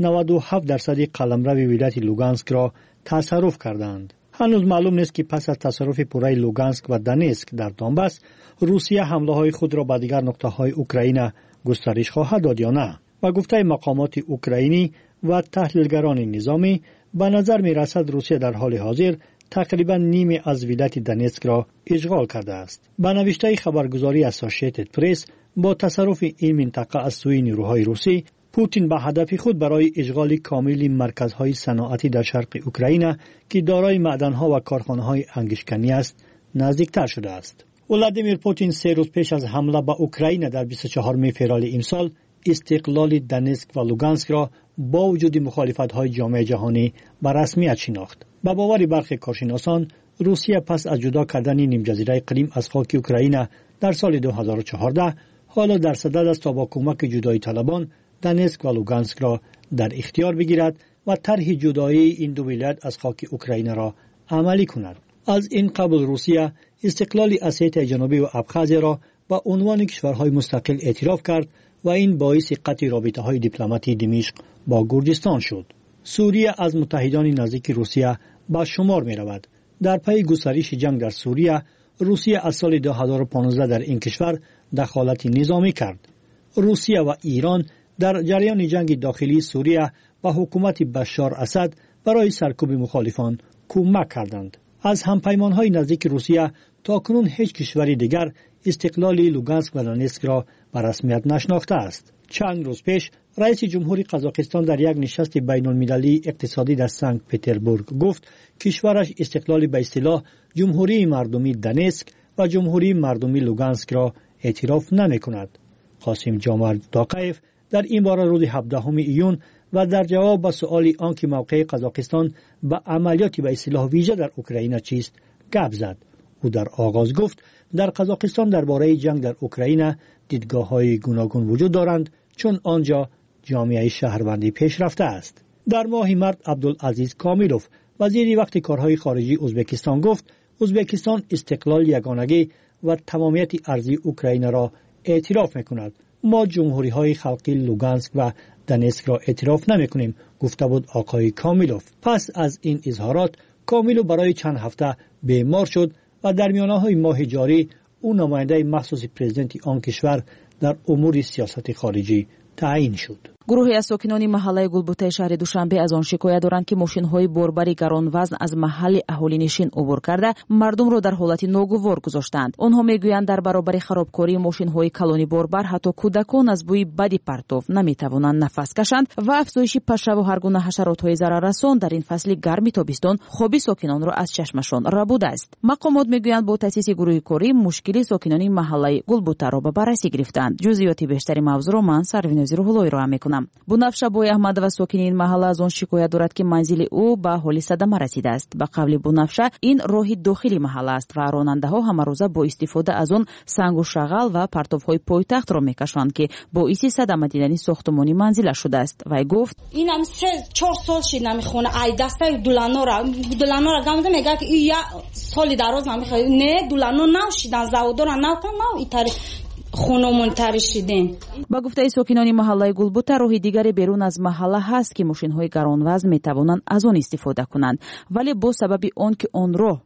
97% قلمرو ولایت لوگانسک را تصرف کردند. هنوز معلوم نیست که پس از تصرف پوره لوگانسک و دونتسک در دونباس، روسیه حمله‌های خود را به دیگر نقطه‌های اوکراین گسترش خواهد داد یا نه. و گفته مقامات اوکراینی و تحلیلگران نظامی، به نظر می رسد روسیه در حال حاضر تقریبا نیمی از ولایت دونتسک را اشغال کرده است. به نوشته خبرگزاری اسوسییتد پرس، با تصرف این منطقه از سوی نیروهای روسی، پوتین به هدف خود برای اشغال کامل مرکزهای صنعتی در شرق اوکراین که دارای معدن‌ها و کارخانه‌های انگشتکنی است، نزدیکتر شده است. ولادیمیر پوتین 3 روز پیش از حمله به اوکراین در 24 فوریه امسال استقلال دونتسک و لوگانسک را با وجود مخالفت‌های جامعه جهانی به رسمیت شناخت. به باور برخی کارشناسان، روسیه پس از جدا کردن نیم جزیره قریم از خاک اوکراین در سال 2014 حالا در صدد است تا با کمک جدایی طلبان دونتسک و لوگانسک را در اختیار بگیرد و طرح جدایی این دو ولایت از خاک اوکراین را عملی کند. از این قبل روسیه استقلال اسیته جنوبی و ابخازیه را به عنوان کشورهای مستقل اعتراف کرد و این باعث قطع رابطه‌های دیپلماتی دمشق با گرجستان شد. سوریه از متحدان نزدیک روسیه به شمار می رود. در پی گسترش جنگ در سوریه، روسیه از سال 2015 در این کشور دخالت نظامی کرد. روسیه و ایران در جریان جنگ داخلی سوریه و حکومت بشار اسد برای سرکوب مخالفان کمک کردند. از همپیمانهای نزدیک روسیه تاکنون هیچ کشور دیگر استقلال لوگانسک و دونتسک را به رسمیت نشناخته است. چند روز پیش رئیس جمهوری قزاقستان در یک نشست بین المللی اقتصادی در سنت پترزبورگ گفت کشورش استقلال به اصطلاح جمهوری مردمی دونتسک و جمهوری مردمی لوگانسک را اعتراف نمی کند. قاسم جامع تاقیف در این باره روز 17 ایون و در جواب به سؤال آنکه موقع قزاقستان به عملیاتی به اصطلاح ویژه در اوکراین چیست گپ زد. او در آغاز گفت در قزاقستان درباره جنگ در اوکراین دیدگاه‌های گوناگون وجود دارند چون آنجا جامعه شهروندی پیشرفته است. در ماه مارس عبدالعزیز کامیلوف وزیر وقت کارهای خارجی ازبکستان گفت ازبکستان استقلال یگانگی و تمامیت ارضی اوکراین را اعتراف می‌کند. ما جمهوری‌های خلقی لوگانسک و دونتسک را اعتراف نمی‌کنیم، گفته بود آقای کامیلوف. پس از این اظهارات کامیلوف برای چند هفته بیمار شد و در میانه‌های ماه جاری او نماینده مخصوص پرزیدنت آن کشور در امور سیاست خارجی تعیین شد. گروهی از ساکنان محله گلبوته شهر دوشنبه از آن شکایت دارند که ماشین‌های باربری گرانوزن از محل اهالینشین عبور کرده مردم را در حالت ناگوار گذاشتند. آنها میگویند در برابر خرابکاری ماشین‌های کلانی باربر حتی کودکان از بوی بدی پرتو نمیتوانند نفس کشند و افزایش پشه و هر گونه حشرات‌های ضرررسان در این فصل گرمی تابستان خوابی ساکنان را از چشمشان ربوده است. مقامات میگویند با تأسیس گروه کاری مشکلی ساکنان محله گلبوته را به بررسی گرفتند. جزئیات بیشتری موضوع را من سروینازی روح‌اللهی را میکنم. بنفشه بوی احمدова ساکن این محله از آن شکایت دارد که منزل او به حال صدمه رسیده است. به قول بنفشه این راه داخلی محله است و راننده‌ها همه روزه با استفاده از آن سنگ و شغل و پرتوهای پایتخت را میکشند که باعث صدمه دیدن ساختمانی منزل شده است. و گفت اینم 3-4 سال شد نمیخونه ای دسته دولانو را گامده میگه که این سال دراز نمیخواد نه دولانو نوشیدن زودورا نوتن نو ایتاری خونمون ترشیدیم. با گفته ساکنان محله گلبوته راه دیگری بیرون از محله هست که ماشین‌های گرانوزن میتوانند از آن استفاده کنند، ولی با سبب آن که آن راه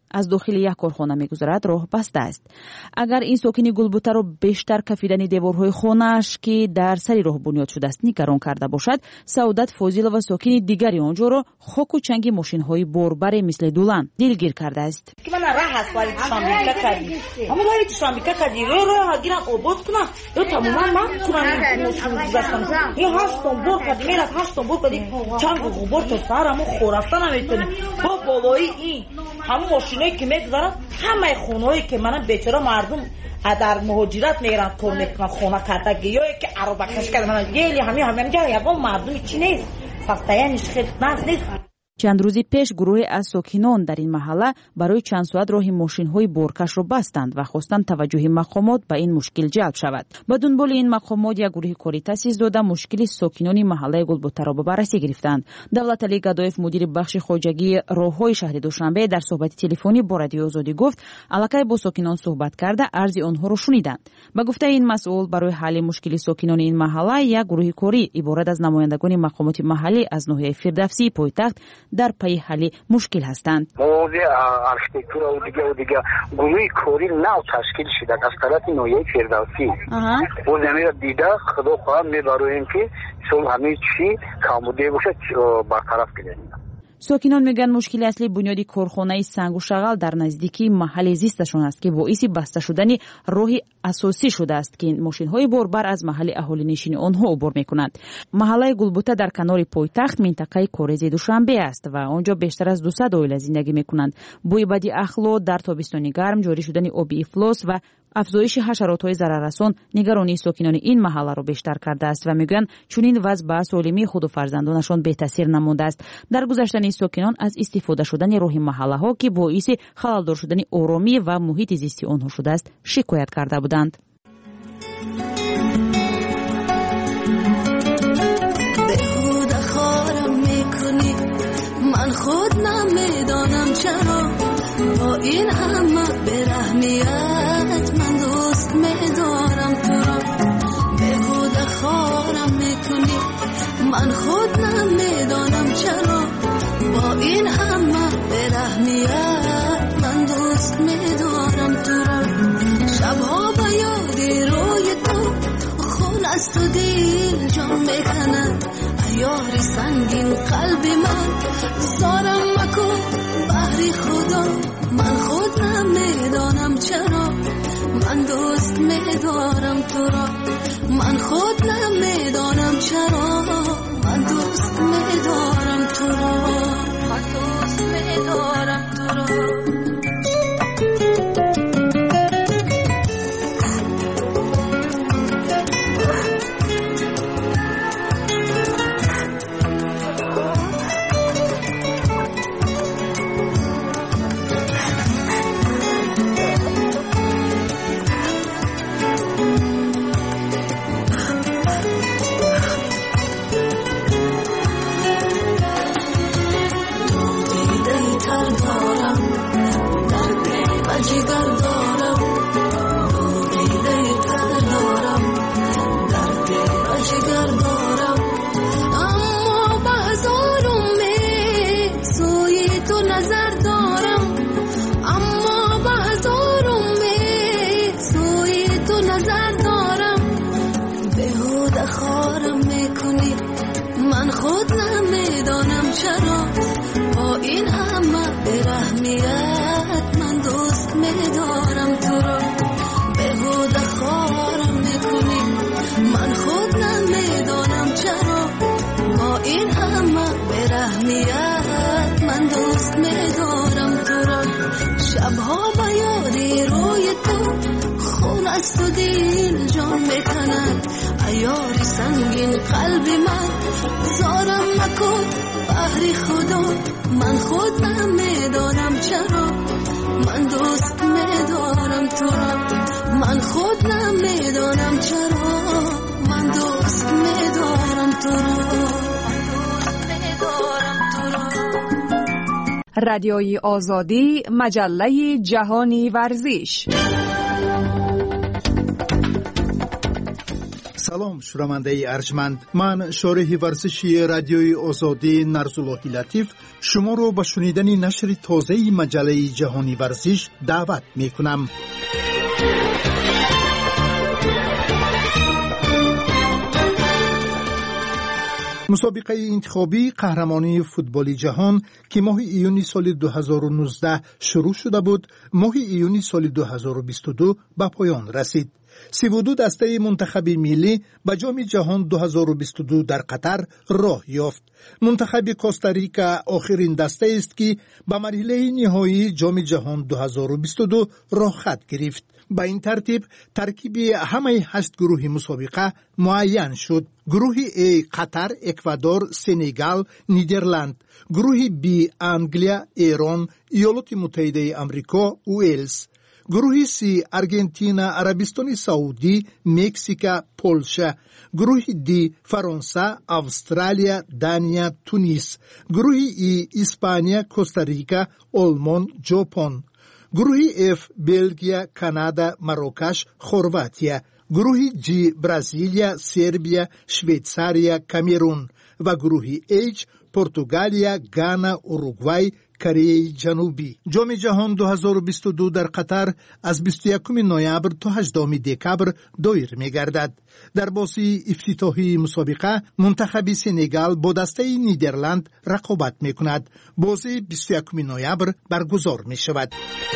از داخل یک کارخانه میگذرد راه بسته است. اگر این ساکن گلبوته را بیشتر کفیدن دیوارهای خانه‌اش که در سر راه بنیاد شده است نگران کرده باشد، سعادت فاضل و ساکن دیگری آنجا را خاک و چنگ ماشین‌های باربر مثل دولان دلگیر کرده است. که من راه هست ولی شامبیکا کردی اما ولی شامبیکا کردی رو گیرم آباد کنم رو تماما من کنم گذاشتم این هستم بور کردی میرم هستم بور کردی چند غبار تو سرمو خورفتن نمیتونی با بالایی این همون ماشینایی که میگذارن همه خونهایی که منم بیچاره مردم در مهاجرت میرن کار میکنن خونه کردگی یا که عربکش کرد من گلی همین جا یگان مردمی چی نیست سختیانش خیلی ناز نیست. چند روزی پیش گروهی از ساکنان در این محله برای چند ساعت راه ماشین‌های بارکش را بستند و خواستند توجه مقامات به این مشکل جلب شود. با دنبال این مقامات یک گروه کاری تأسیس داده مشکل ساکنان محله گلبوته را به بررسی گرفتند. دولت علی گدایف مدیر بخش خواجگی راههای شهر دوشنبه در صحبت تلفنی با رادیو آزادی گفت الکی با ساکنان صحبت کرده عرض آنها را شنیدند. با گفته این مسئول برای حل مشکل ساکنان این محله یک گروه کاری عبارت از نمایندگان مقامات محلی از ناحیه فردوسی پایتخت در پی حل مشکل هستند. موضوع آرکیتکتور و دیگه گروه کاری نو تشکیل شده از طرف ناحیه فردوسی. و زمین را دیده خدا خواهم میبرویم که صلح همه چی کاموده باشه برطرف کنیم. ساکنان میگن مشکل اصلی بنیادی کارخانه سنگ و شغل در نزدیکی محل زیستشان است که باعث بسته شدن راه اساسی شده است که ماشین‌های باربر از محل اهالی نشین آنها عبور می‌کنند. محله گلبوته در کنار پایتخت منطقه کاریز دوشنبه است و آنجا بیشتر از 200 عائله زندگی می‌کنند. بوی بدی اخلاق در تابستان گرم، جاری شدن آب افلاس و افزایش حشرات‌های ضرررسان نگرانی ساکنان این محله را بیشتر کرده است و میگن چون این وضع به سالمی خود و فرزندانشان بی تاثیر نموده است. در گذشته ساکنان از استفاده شدن راه محله‌ها که باعث خلل‌دار شدن آرامی و محیط زیستی آنها شده است شکایت کرده بودند. بهود خارم میکنی من خود نمیدانم چرا با این همه برحمیت من دوست میدارم تو را. بهود خارم میکنی من خود نمیدانم چرا با این همه برحمیت من دوست میدارم تو را. شبها به یادی روی تو خون از تو دل جان میکند ایاری سنگین قلبی من زارم مکن بحری خدا من خود نمیدانم چرا من دوست میدارم تو را. من خود نمیدانم چرا من دوست میدارم تو را. من دوست میدارم تو را. من خود نمیدانم چرا با این همه برحمیت من دوست میدارم تو را. بهوده خارم میکنی من خود نمیدانم چرا با این همه برحمیت من دوست میدارم تو را. شبها به یاری روی تو خون از تو دل جان میکند ایاری سنگین قلبی من زارم مکن بحری خدا من خود نمیدانم چرا من دوست میدارم تو را. من خود نمیدانم چرا من دوست میدارم تو را. رادیوی آزادی مجله جهانی ورزش. سلام شنونده ارجمند، من شارح ورزشی رادیوی آزادی نرزالله لطیف شما را به شنیدن نشر تازه مجله جهانی ورزش دعوت می کنم. مسابقه انتخابی قهرمانی فوتبال جهان که ماه ایون سال 2019 شروع شده بود، ماه ایون سال 2022 به پایان رسید. 32 دسته منتخب ملی به جام جهان 2022 در قطر راه یافت. منتخب کوستاریکا آخرین دسته است که به مرحله نهایی جام جهان 2022 راه خط گرفت. با این ترتیب ترکیب همه 8 گروه مسابقه معین شد. گروه A قطر، اکوادور، سنگال، نیدرلند. گروه B انگلیا، ایران، ایالات متحده آمریکا، ویلز. گروه C ارژانتین، عربستان سعودی، مکزیک، پولشا. گروه D فرانسه، استرالیا، دانیا، تونس. گروه E اسپانیا، کوستاریکا، آلمان، ژاپن. گروه F بلژیم، کانادا، مراکش، خرواتیا. گروه G برزیلیا، سربیا، شویتزاریا، کامرون و گروه H پرتغالیا، گانا، اوروگوای، کره جنوبی. جام جهان 2022 در قطر از 21 نوامبر تا 18 دکبر دایر می‌گردد. در بازی افتتاحی مسابقه منتخب سنگال با دسته نیدرلند رقابت می‌کند. بازی 21 نوامبر برگزار می‌شود.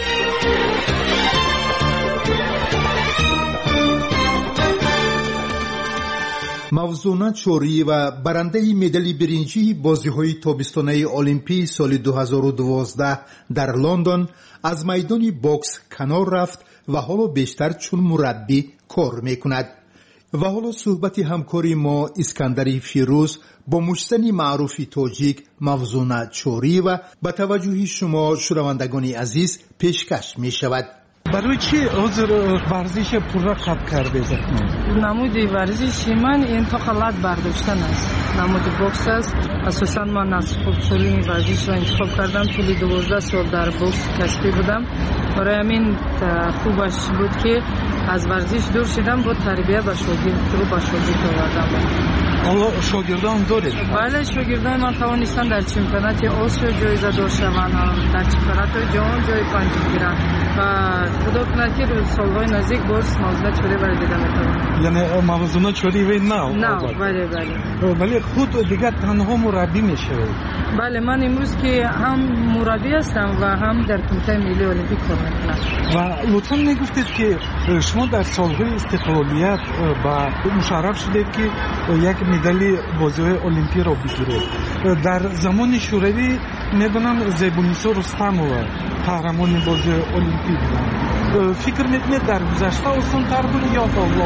موزونات شوری و برنده مدال برنجی بازی‌های تابستانه المپیک سال 2012 در لندن از میدان باکس کنار رفت و حالا بیشتر چون مربی کار میکند. و حالا صحبت همکاری ما اسکندر فیروز با مشتری معروف تاجیک موزونات شوری و به توجه شما شنوندگان عزیز پیشکش می شود. برای چی حضور ورزش پررقابت کرده زدید؟ نمود ورزشی من انتقالات برداشتن است. نمود بوکس است. اساساً من از خوبی ورزش را انتخاب کردم. طول 12 سال در بوکس کسبی بودم. برای همین خوبش بود که از ورزش دور شدم، با تربیت و شاگرد رو با شاگرد آوردم. حالا شاگردان دارید؟ بله، شاگردان من توانستن در چمپیونات آسیا جایزه دار شوند، در چمپیونات جهان جای 5 گیرند و خدا کنه که روز سالهای نزدیک باز موزونات چوری برگرده میتونم. یعنی موزونات چوری و نه بله. ولی خود دیگه تنها مربی میشه؟ بله، من امروز که هم مربی هستم و هم در کمیته ملی المپیک کار میکنم. و لطفا میگفتید که شما در سالهای استقلالیت با مشرف شدید که یک مدال بازی‌های المپیک را بگیرید. در زمان شوروی میدونم زیبونیسا رستمова قهرمان بازی المپیک بود. فکر میکنید در گذشته آسان‌تر بود یا حالا؟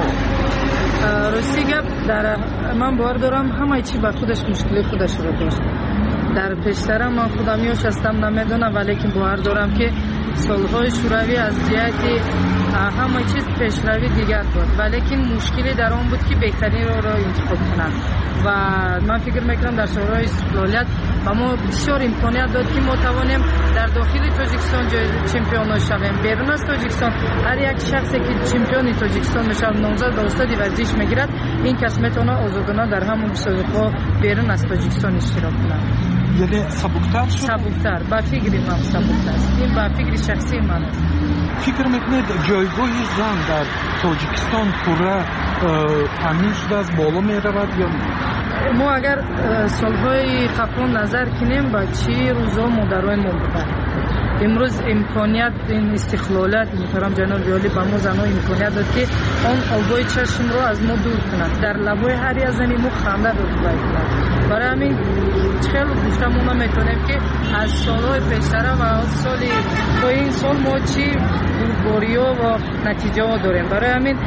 راستی گپ در من باور دارم همه چی با خودش مشکل خودش رو داشت. در پیشتر من خودمیوش هستم نمیدونم، ولی که باور دارم که سالهای شوروی از جهت همه چیز پیشروی دیگر بود، ولی که مشکلی در آن بود که بهترین را انتخاب کنند و من فکر میکنم در سالهای استقلالیت و ما بسیار امکانیت داد که ما توانیم در داخل تاجیکستان چمپیون شویم. بیرون از تاجیکستان هر یک شخصی که چمپیون تاجیکستان میشه نامزد به استاد ورزش میگیرد، این کس میتونه آزادانه در همون مسابقه بیرون از تاجیکستان اشتراک کند. یعنی سبکتر با فکری من سبکتر است. این با فکری شخصی من است. فکر میکنید جایگاه زن در تاجیکستان پورا تامین شده از بالا میرود یا نه؟ ما اگر سالهای قبل نظر کنیم با چی روزا مادرای ما بودن. امروز امکانیت این استقلالات محترم جناب جلالی با ما زنها امکانیت داد که آن آبای چشم رو از ما دور کند، در لبای هر یک زنی ما خنده رو ببرد کند. برای همین خیلی گفتم اونا میتونیم که از سالهای پیشتر و سالی تا این سال ما چی بوریا و نتیجه ها داریم. برای همین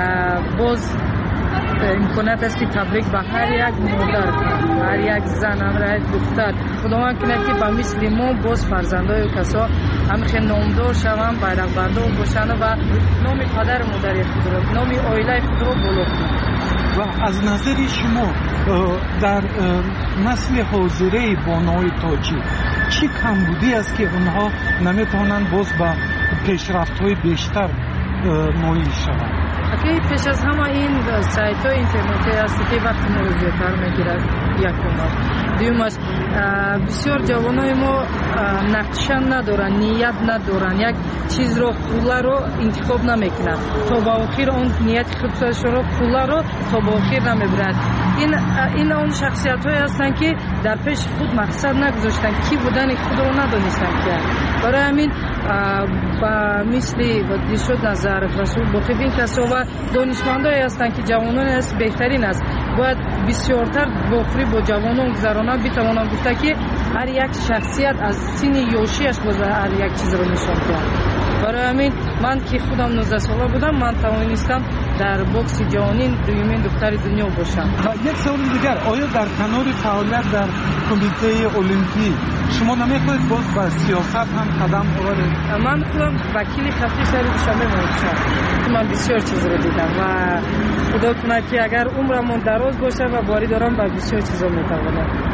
باز امکانات است که تبریک به هر یک مادر، هر یک زن، هر یک دختر خداوند کنه که با مثل ما باز فرزندای کسا همخیلی نامدار شوند، بیرق‌بردار باشند و نام پدر مادر خود را، نام عائله خود را بالا کنند. و از نظر شما در نسل حاضره بانوی تاجیک چی کمبودی است که اونها نمیتونن باز با پیشرفت‌های بیشتر مایل شوند؟ که پیش از همه این سایت‌های اینترنتی است که وقت ما رو زیادتر میگیرد. یکم دومش بسیار جوانای ما نقشه ندارن، نیت ندارن، یک چیز رو پولا رو انتخاب نمیکنن تا با آخر اون نیت خودشون رو پولا رو تا با آخر نمیبرند. این اون شخصیت های هستن که در پیش خود مقصد نگذاشتن، کی بودن خود رو ندانستن که. برای همین با مثلی دیشود نظر رسول باقی این کسا و دانشمندایی هستن که جوانان است بهترین است، باید بسیارتر باخری با جوانان گذرانان بتوانند گفته که هر یک شخصیت از سن یوشیش باز هر یک چیز رو نشان دهد. برای همین من که خودم 19 ساله بودم من توانستم در بوکس جهانی دومین دختر دنیا باشم. و یک سوال دیگر، آیا در کنار فعالیت در کمیته المپی شما نمیخواهید باز به سیاست هم قدم بردارید؟ من خودم وکیل خطی شهر دوشنبه باشم. من بسیار چیز رو دیدم و خدا کنه که اگر عمرم دراز باشه و باری دارم با بسیار چیزا میتوانم.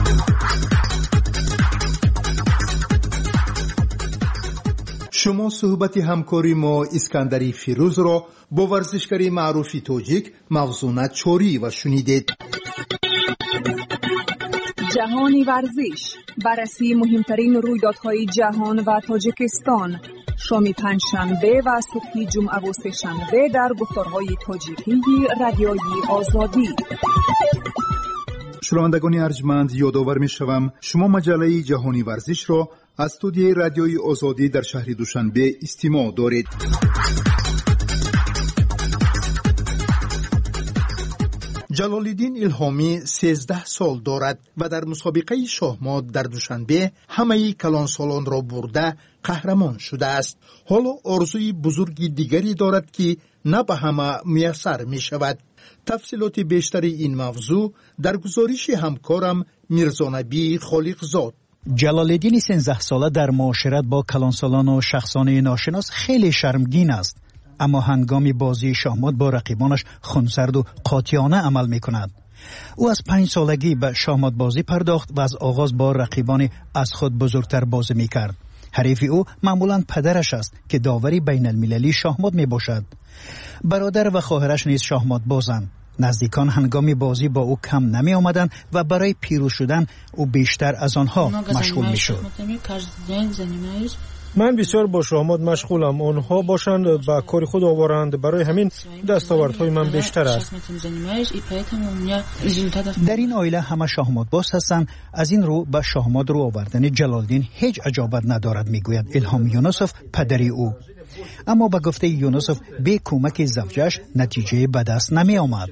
شما صحبت همکاری ما اسکندری فیروز را با ورزشکاری معروف تاجیک موزونت چوری و شنیدید. جهانی ورزش، بررسی مهمترین رویدادهای جهان و تاجیکستان، شام پنجشنبه و صبح جمعه و سه‌شنبه در گفتارهای تاجیکی رادیوی آزادی. شنوندگان ارجمند، یادآور می‌شوم شما مجله جهانی ورزش را از استودیوی رادیوی آزادی در شهر دوشنبه استماع دارید. جلال‌الدین الهامی 13 سال دارد و در مسابقه شاهمات در دوشنبه همه کلانسالان را برده قهرمان شده است. حالا آرزوی بزرگی دیگری دارد که نه به همه میسر می شود. تفصیلات بیشتری این موضوع در گزارش همکارم میرزانبی خالقزاد. جلال‌الدین 13 ساله در معاشرت با کلانسالان و شخصانه ناشناس خیلی شرمگین است، اما هنگام بازی شاهمات با رقیبانش خونسرد و قاطعانه عمل می کند. او از 5 سالگی به شاهمات بازی پرداخت و از آغاز با رقیبان از خود بزرگتر بازی می کرد. حریف او معمولاً پدرش است که داوری بین المللی شاهمات می باشد. برادر و خواهرش نیز شاهمات بازند. نزدیکان هنگام بازی با او کم نمی آمدند و برای پیروز شدن او بیشتر از آنها مشغول می شد. من بسیار با شاهمات مشغولم. آنها باشند با کار خود آورند، برای همین دستاوردهای من بیشتر است. در این عائله همه شاهمات باز هستند. از این رو به شاهمات رو آوردن جلال‌الدین هیچ عجابت ندارد، میگوید الهام یونسوف پدری او. اما به گفته یونسوف به کمک زوجش نتیجه به دست نمی آمد.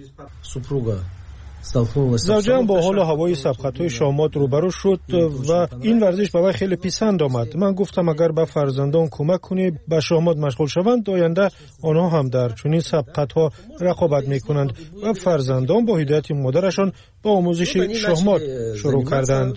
زوجم با حال و هوای سبقت‌های شاهمات روبرو شد و این ورزش به وی خیلی پسند آمد. من گفتم اگر به فرزندان کمک کنی به شاهمات مشغول شوند، آینده آنها هم در چنین سبقت‌ها رقابت می‌کنند و فرزندان با هدایت مادرشان با آموزش شاهمات شروع کردند.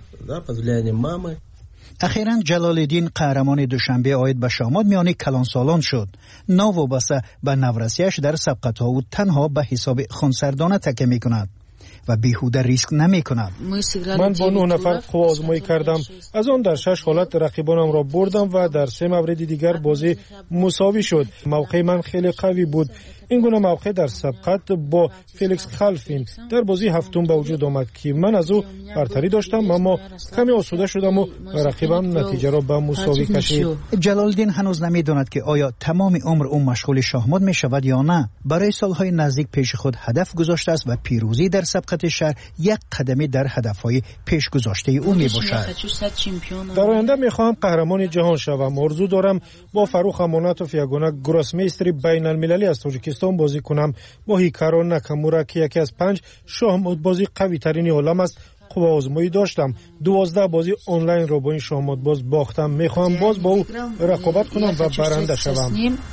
اخیراً جلال‌الدین قهرمان دوشنبه عاید به شاهمات میان کلانسالان شد. ناوابسته به نورسیش در سبقت‌ها او تنها به حساب خونسردانه تکیه می‌کند و بیهوده ریسک نمی کند. من با 9 نفر قوا آزمایی کردم. از آن در 6 حالت رقیبانم را بردم و در 3 مورد دیگر بازی مساوی شد. موقع من خیلی قوی بود. این گونه موقع در سبقت با فیلیکس خلفین در بازی هفتم به وجود آمد که من از او برتری داشتم، اما کمی آسوده شدم و رقیبم نتیجه را به مساوی کشید. جلال‌الدین هنوز نمی‌داند که آیا تمام عمر او مشغول شاهمات می شود یا نه. برای سالهای نزدیک پیش خود هدف گذاشته است و پیروزی در سبقت شهر یک قدمی در هدفهای پیش گذاشته او می باشد. در آینده می‌خواهم قهرمان جهان شوم. آرزو دارم با فاروق امانتوف یگانه گراسمیستر بین المللی از تاجیکستان بازی کنم. با هیکارو ناکامورا که یکی از 5 شاهمات بازی قوی ترین عالم است قوا آزمایی داشتم. 12 بازی آنلاین را با این شاهمات باز باختم. میخوام باز با او رقابت کنم و برنده شوم.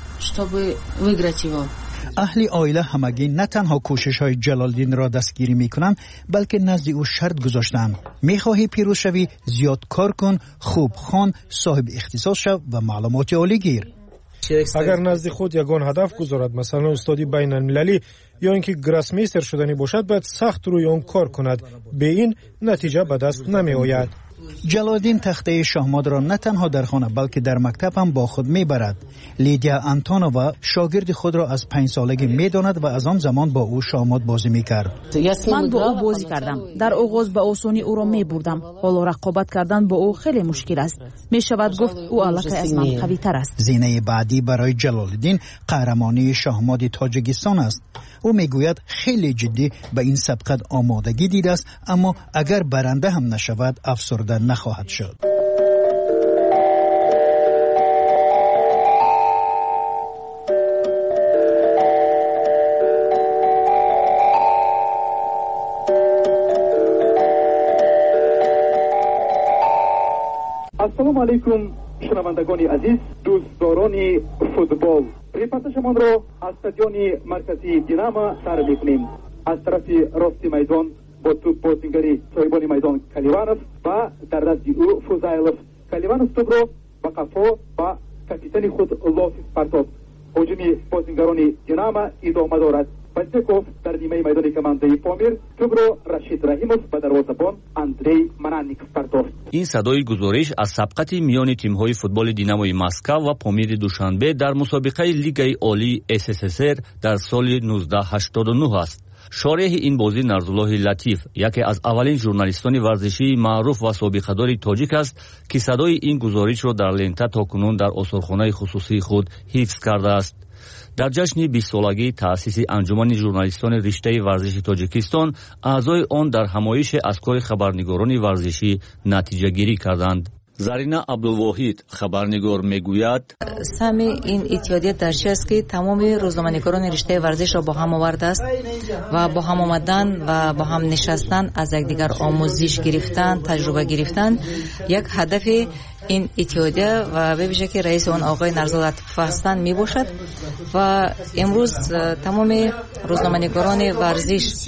اهل عائله همگی نه تنها کوشش‌های جلال‌الدین را دستگیری می‌کنند، بلکه نزد او شرط گذاشتند: می‌خواهی پیروز شوی، زیاد کار کن، خوب خوان، صاحب اختصاص شو و معلومات عالی گیر. اگر نزد خود یگان هدف گذارد، مثلا استادی بین المللی یا اینکه گراسمیستر شدنی باشد، باید سخت روی آن کار کند. به این نتیجه به دست نمی آید. جلالدین تخته شهماد را نه تنها در خانه بلکه در مکتب هم با خود میبرد. لیدیا انتونووا شاگرد خود را از 5 سالگی میداند و از آن زمان با او شهماد بازی میکرد. من با او بازی کردم. در آغاز به آسانی او را میبردم. حالا رقابت کردن با او خیلی مشکل است. میشود گفت او الکی از من قوی تر است. زینه بعدی برای جلالدین قهرمانی شهماد تاجیکستان است. او میگوید خیلی جدی به این سبقت آمادگی دیده است، اما اگر برنده هم نشود افسرده نخواهد شد. السلام علیکم شنوندگان عزیز، دوستداران فوتبال، رپورتاژمان را از استادیوم مرکزی دیناما سر می‌کنیم. از طرف راست میدان با توپ بازیگری صاحبان میدان کالیوانوف و در دست او فوزایلوف. کالیوانوف توپ را با قفا با کاپیتان خود لاسیس پرتاب. هجوم بازیگران دیناما ادامه دارد. بازیکوف در نیمه میدان کمانده پامیر توپ را رشید رحیموف به دروازه‌بان اندری منانیکوف پرتاب. این صدای گزارش از سبقت میان تیم‌های فوتبال دیناموی مسکو و پامیر دوشنبه در مسابقه لیگ عالی SSSR در سال 1989 است. شارح این بازی نرزالله لطیف، یکی از اولین ژورنالیستان ورزشی معروف و سابقه‌دار تاجیک است که صدای این گزارش را در لنته تاکنون در آثارخانه خصوصی خود حفظ کرده است. در جشن 20 سالگی تأسیس انجمن ژورنالیستان رشته ورزشی تاجیکستان، اعضای آن در همایش از کار خبرنگاران ورزشی نتیجه گیری کردند. زرینا عبدالواحد خبرنگار میگوید سهم این اتحادیه در چی است که تمام روزنامه‌نگاران رشته ورزش را با هم آورده است و با هم آمدن و با هم نشستن، از یکدیگر آموزش گرفتن، تجربه گرفتن. یک هدف این اتحادیه و به ویژه که رئیس آن آقای نرزالله لطیف هستند می باشد و امروز تمام روزنامه‌نگاران ورزش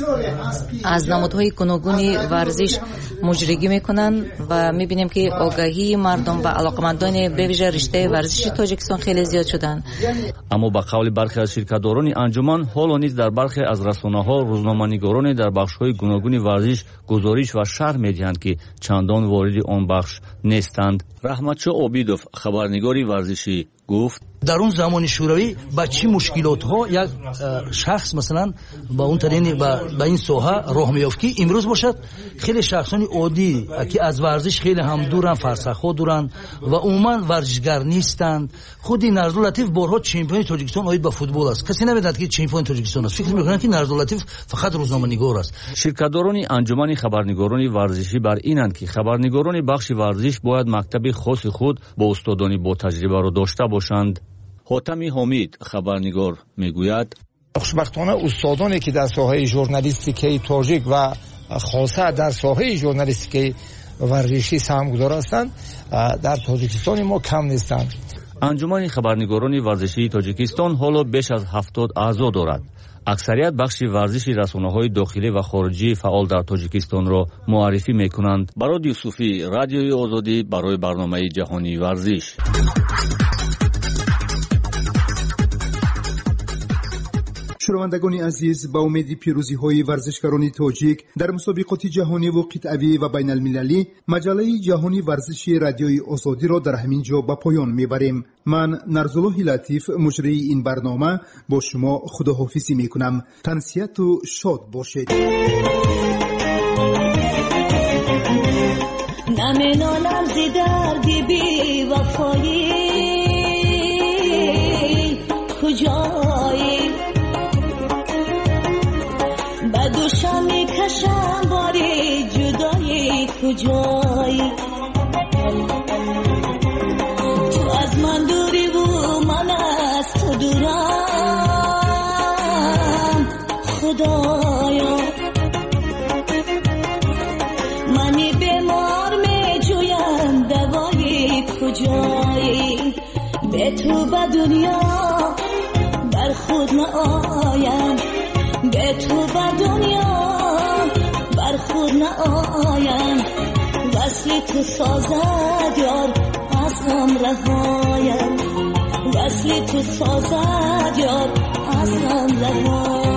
از نمودهای گوناگون ورزش مجریگی میکنند و میبینیم که آگاهی مردم و علاقمندان به ویژه رشته ورزشی تاجیکستان خیلی زیاد شدند. اما به قول برخی از شرکت‌داران انجمن، حالا نیز در برخی از رسانه‌ها روزنامه‌نگاران در بخش‌های گوناگون ورزش گزارش و شرح می‌دهند که چندان وارد آن بخش نیستند. رحمتشاه عابدوف خبرنگاری ورزشی گفت در اون زمان شوروی با چی مشکلات ها یک شخص مثلا با اون طریق با این ساحه راه میافت که امروز باشد خیلی شخصان عادی که از ورزش خیلی هم دورن، فرسخ‌ها دورن و عموما ورزشگر نیستند. خود نرزالله لطیف بارها چمپیون تاجیکستان آید به فوتبال است. کسی نمیداند که چمپیون تاجیکستان است. فکر میکنند که نرزالله لطیف فقط روزنامه‌نگار است. شرکت‌داران انجمن خبرنگاران ورزشی بر اینند که خبرنگاران بخش ورزش باید مکتب خاص خود با استادانی با تجربه را داشته باشند. حاتمی حامید خبرنگار میگوید خوشبختانه استادانی که در ساحه ژورنالیستیک تاجیک و خاصه در ساحه ژورنالیستیک ورزشی سهمگذار هستند در تاجیکستان ما کم نیستند. انجمن خبرنگاران ورزشی تاجیکستان حالا بیش از 70 اعضا دارد. اکثریت بخش ورزشی رسانه‌های داخلی و خارجی فعال در تاجیکستان را معرفی می‌کنند. براد یوسفی، رادیوی آزادی، برای برنامه جهانی ورزش. شنوندگان عزیز، با امید پیروزی‌های ورزشکاران تاجیک در مسابقات جهانی و قطعی و بین المللی، مجله جهانی ورزشی رادیوی آزادی را در همین جا به پایان میبریم. من نرزالله لطیف مجری این برنامه با شما خداحافظی میکنم. تنسیت و شاد باشید. نمینالم زی دردی بی وفایی کجایی دوشم میکشم باری جدایی کجایی تو از من دوری و من از تو دورم خدایا منی بیمار میجویم دوایی کجایی به تو به دنیا بر خود نآیم به تو بر دنیا بر خود نآیم وصل تو سازد یار از هم رهایم وصل تو سازد یار از هم رهایم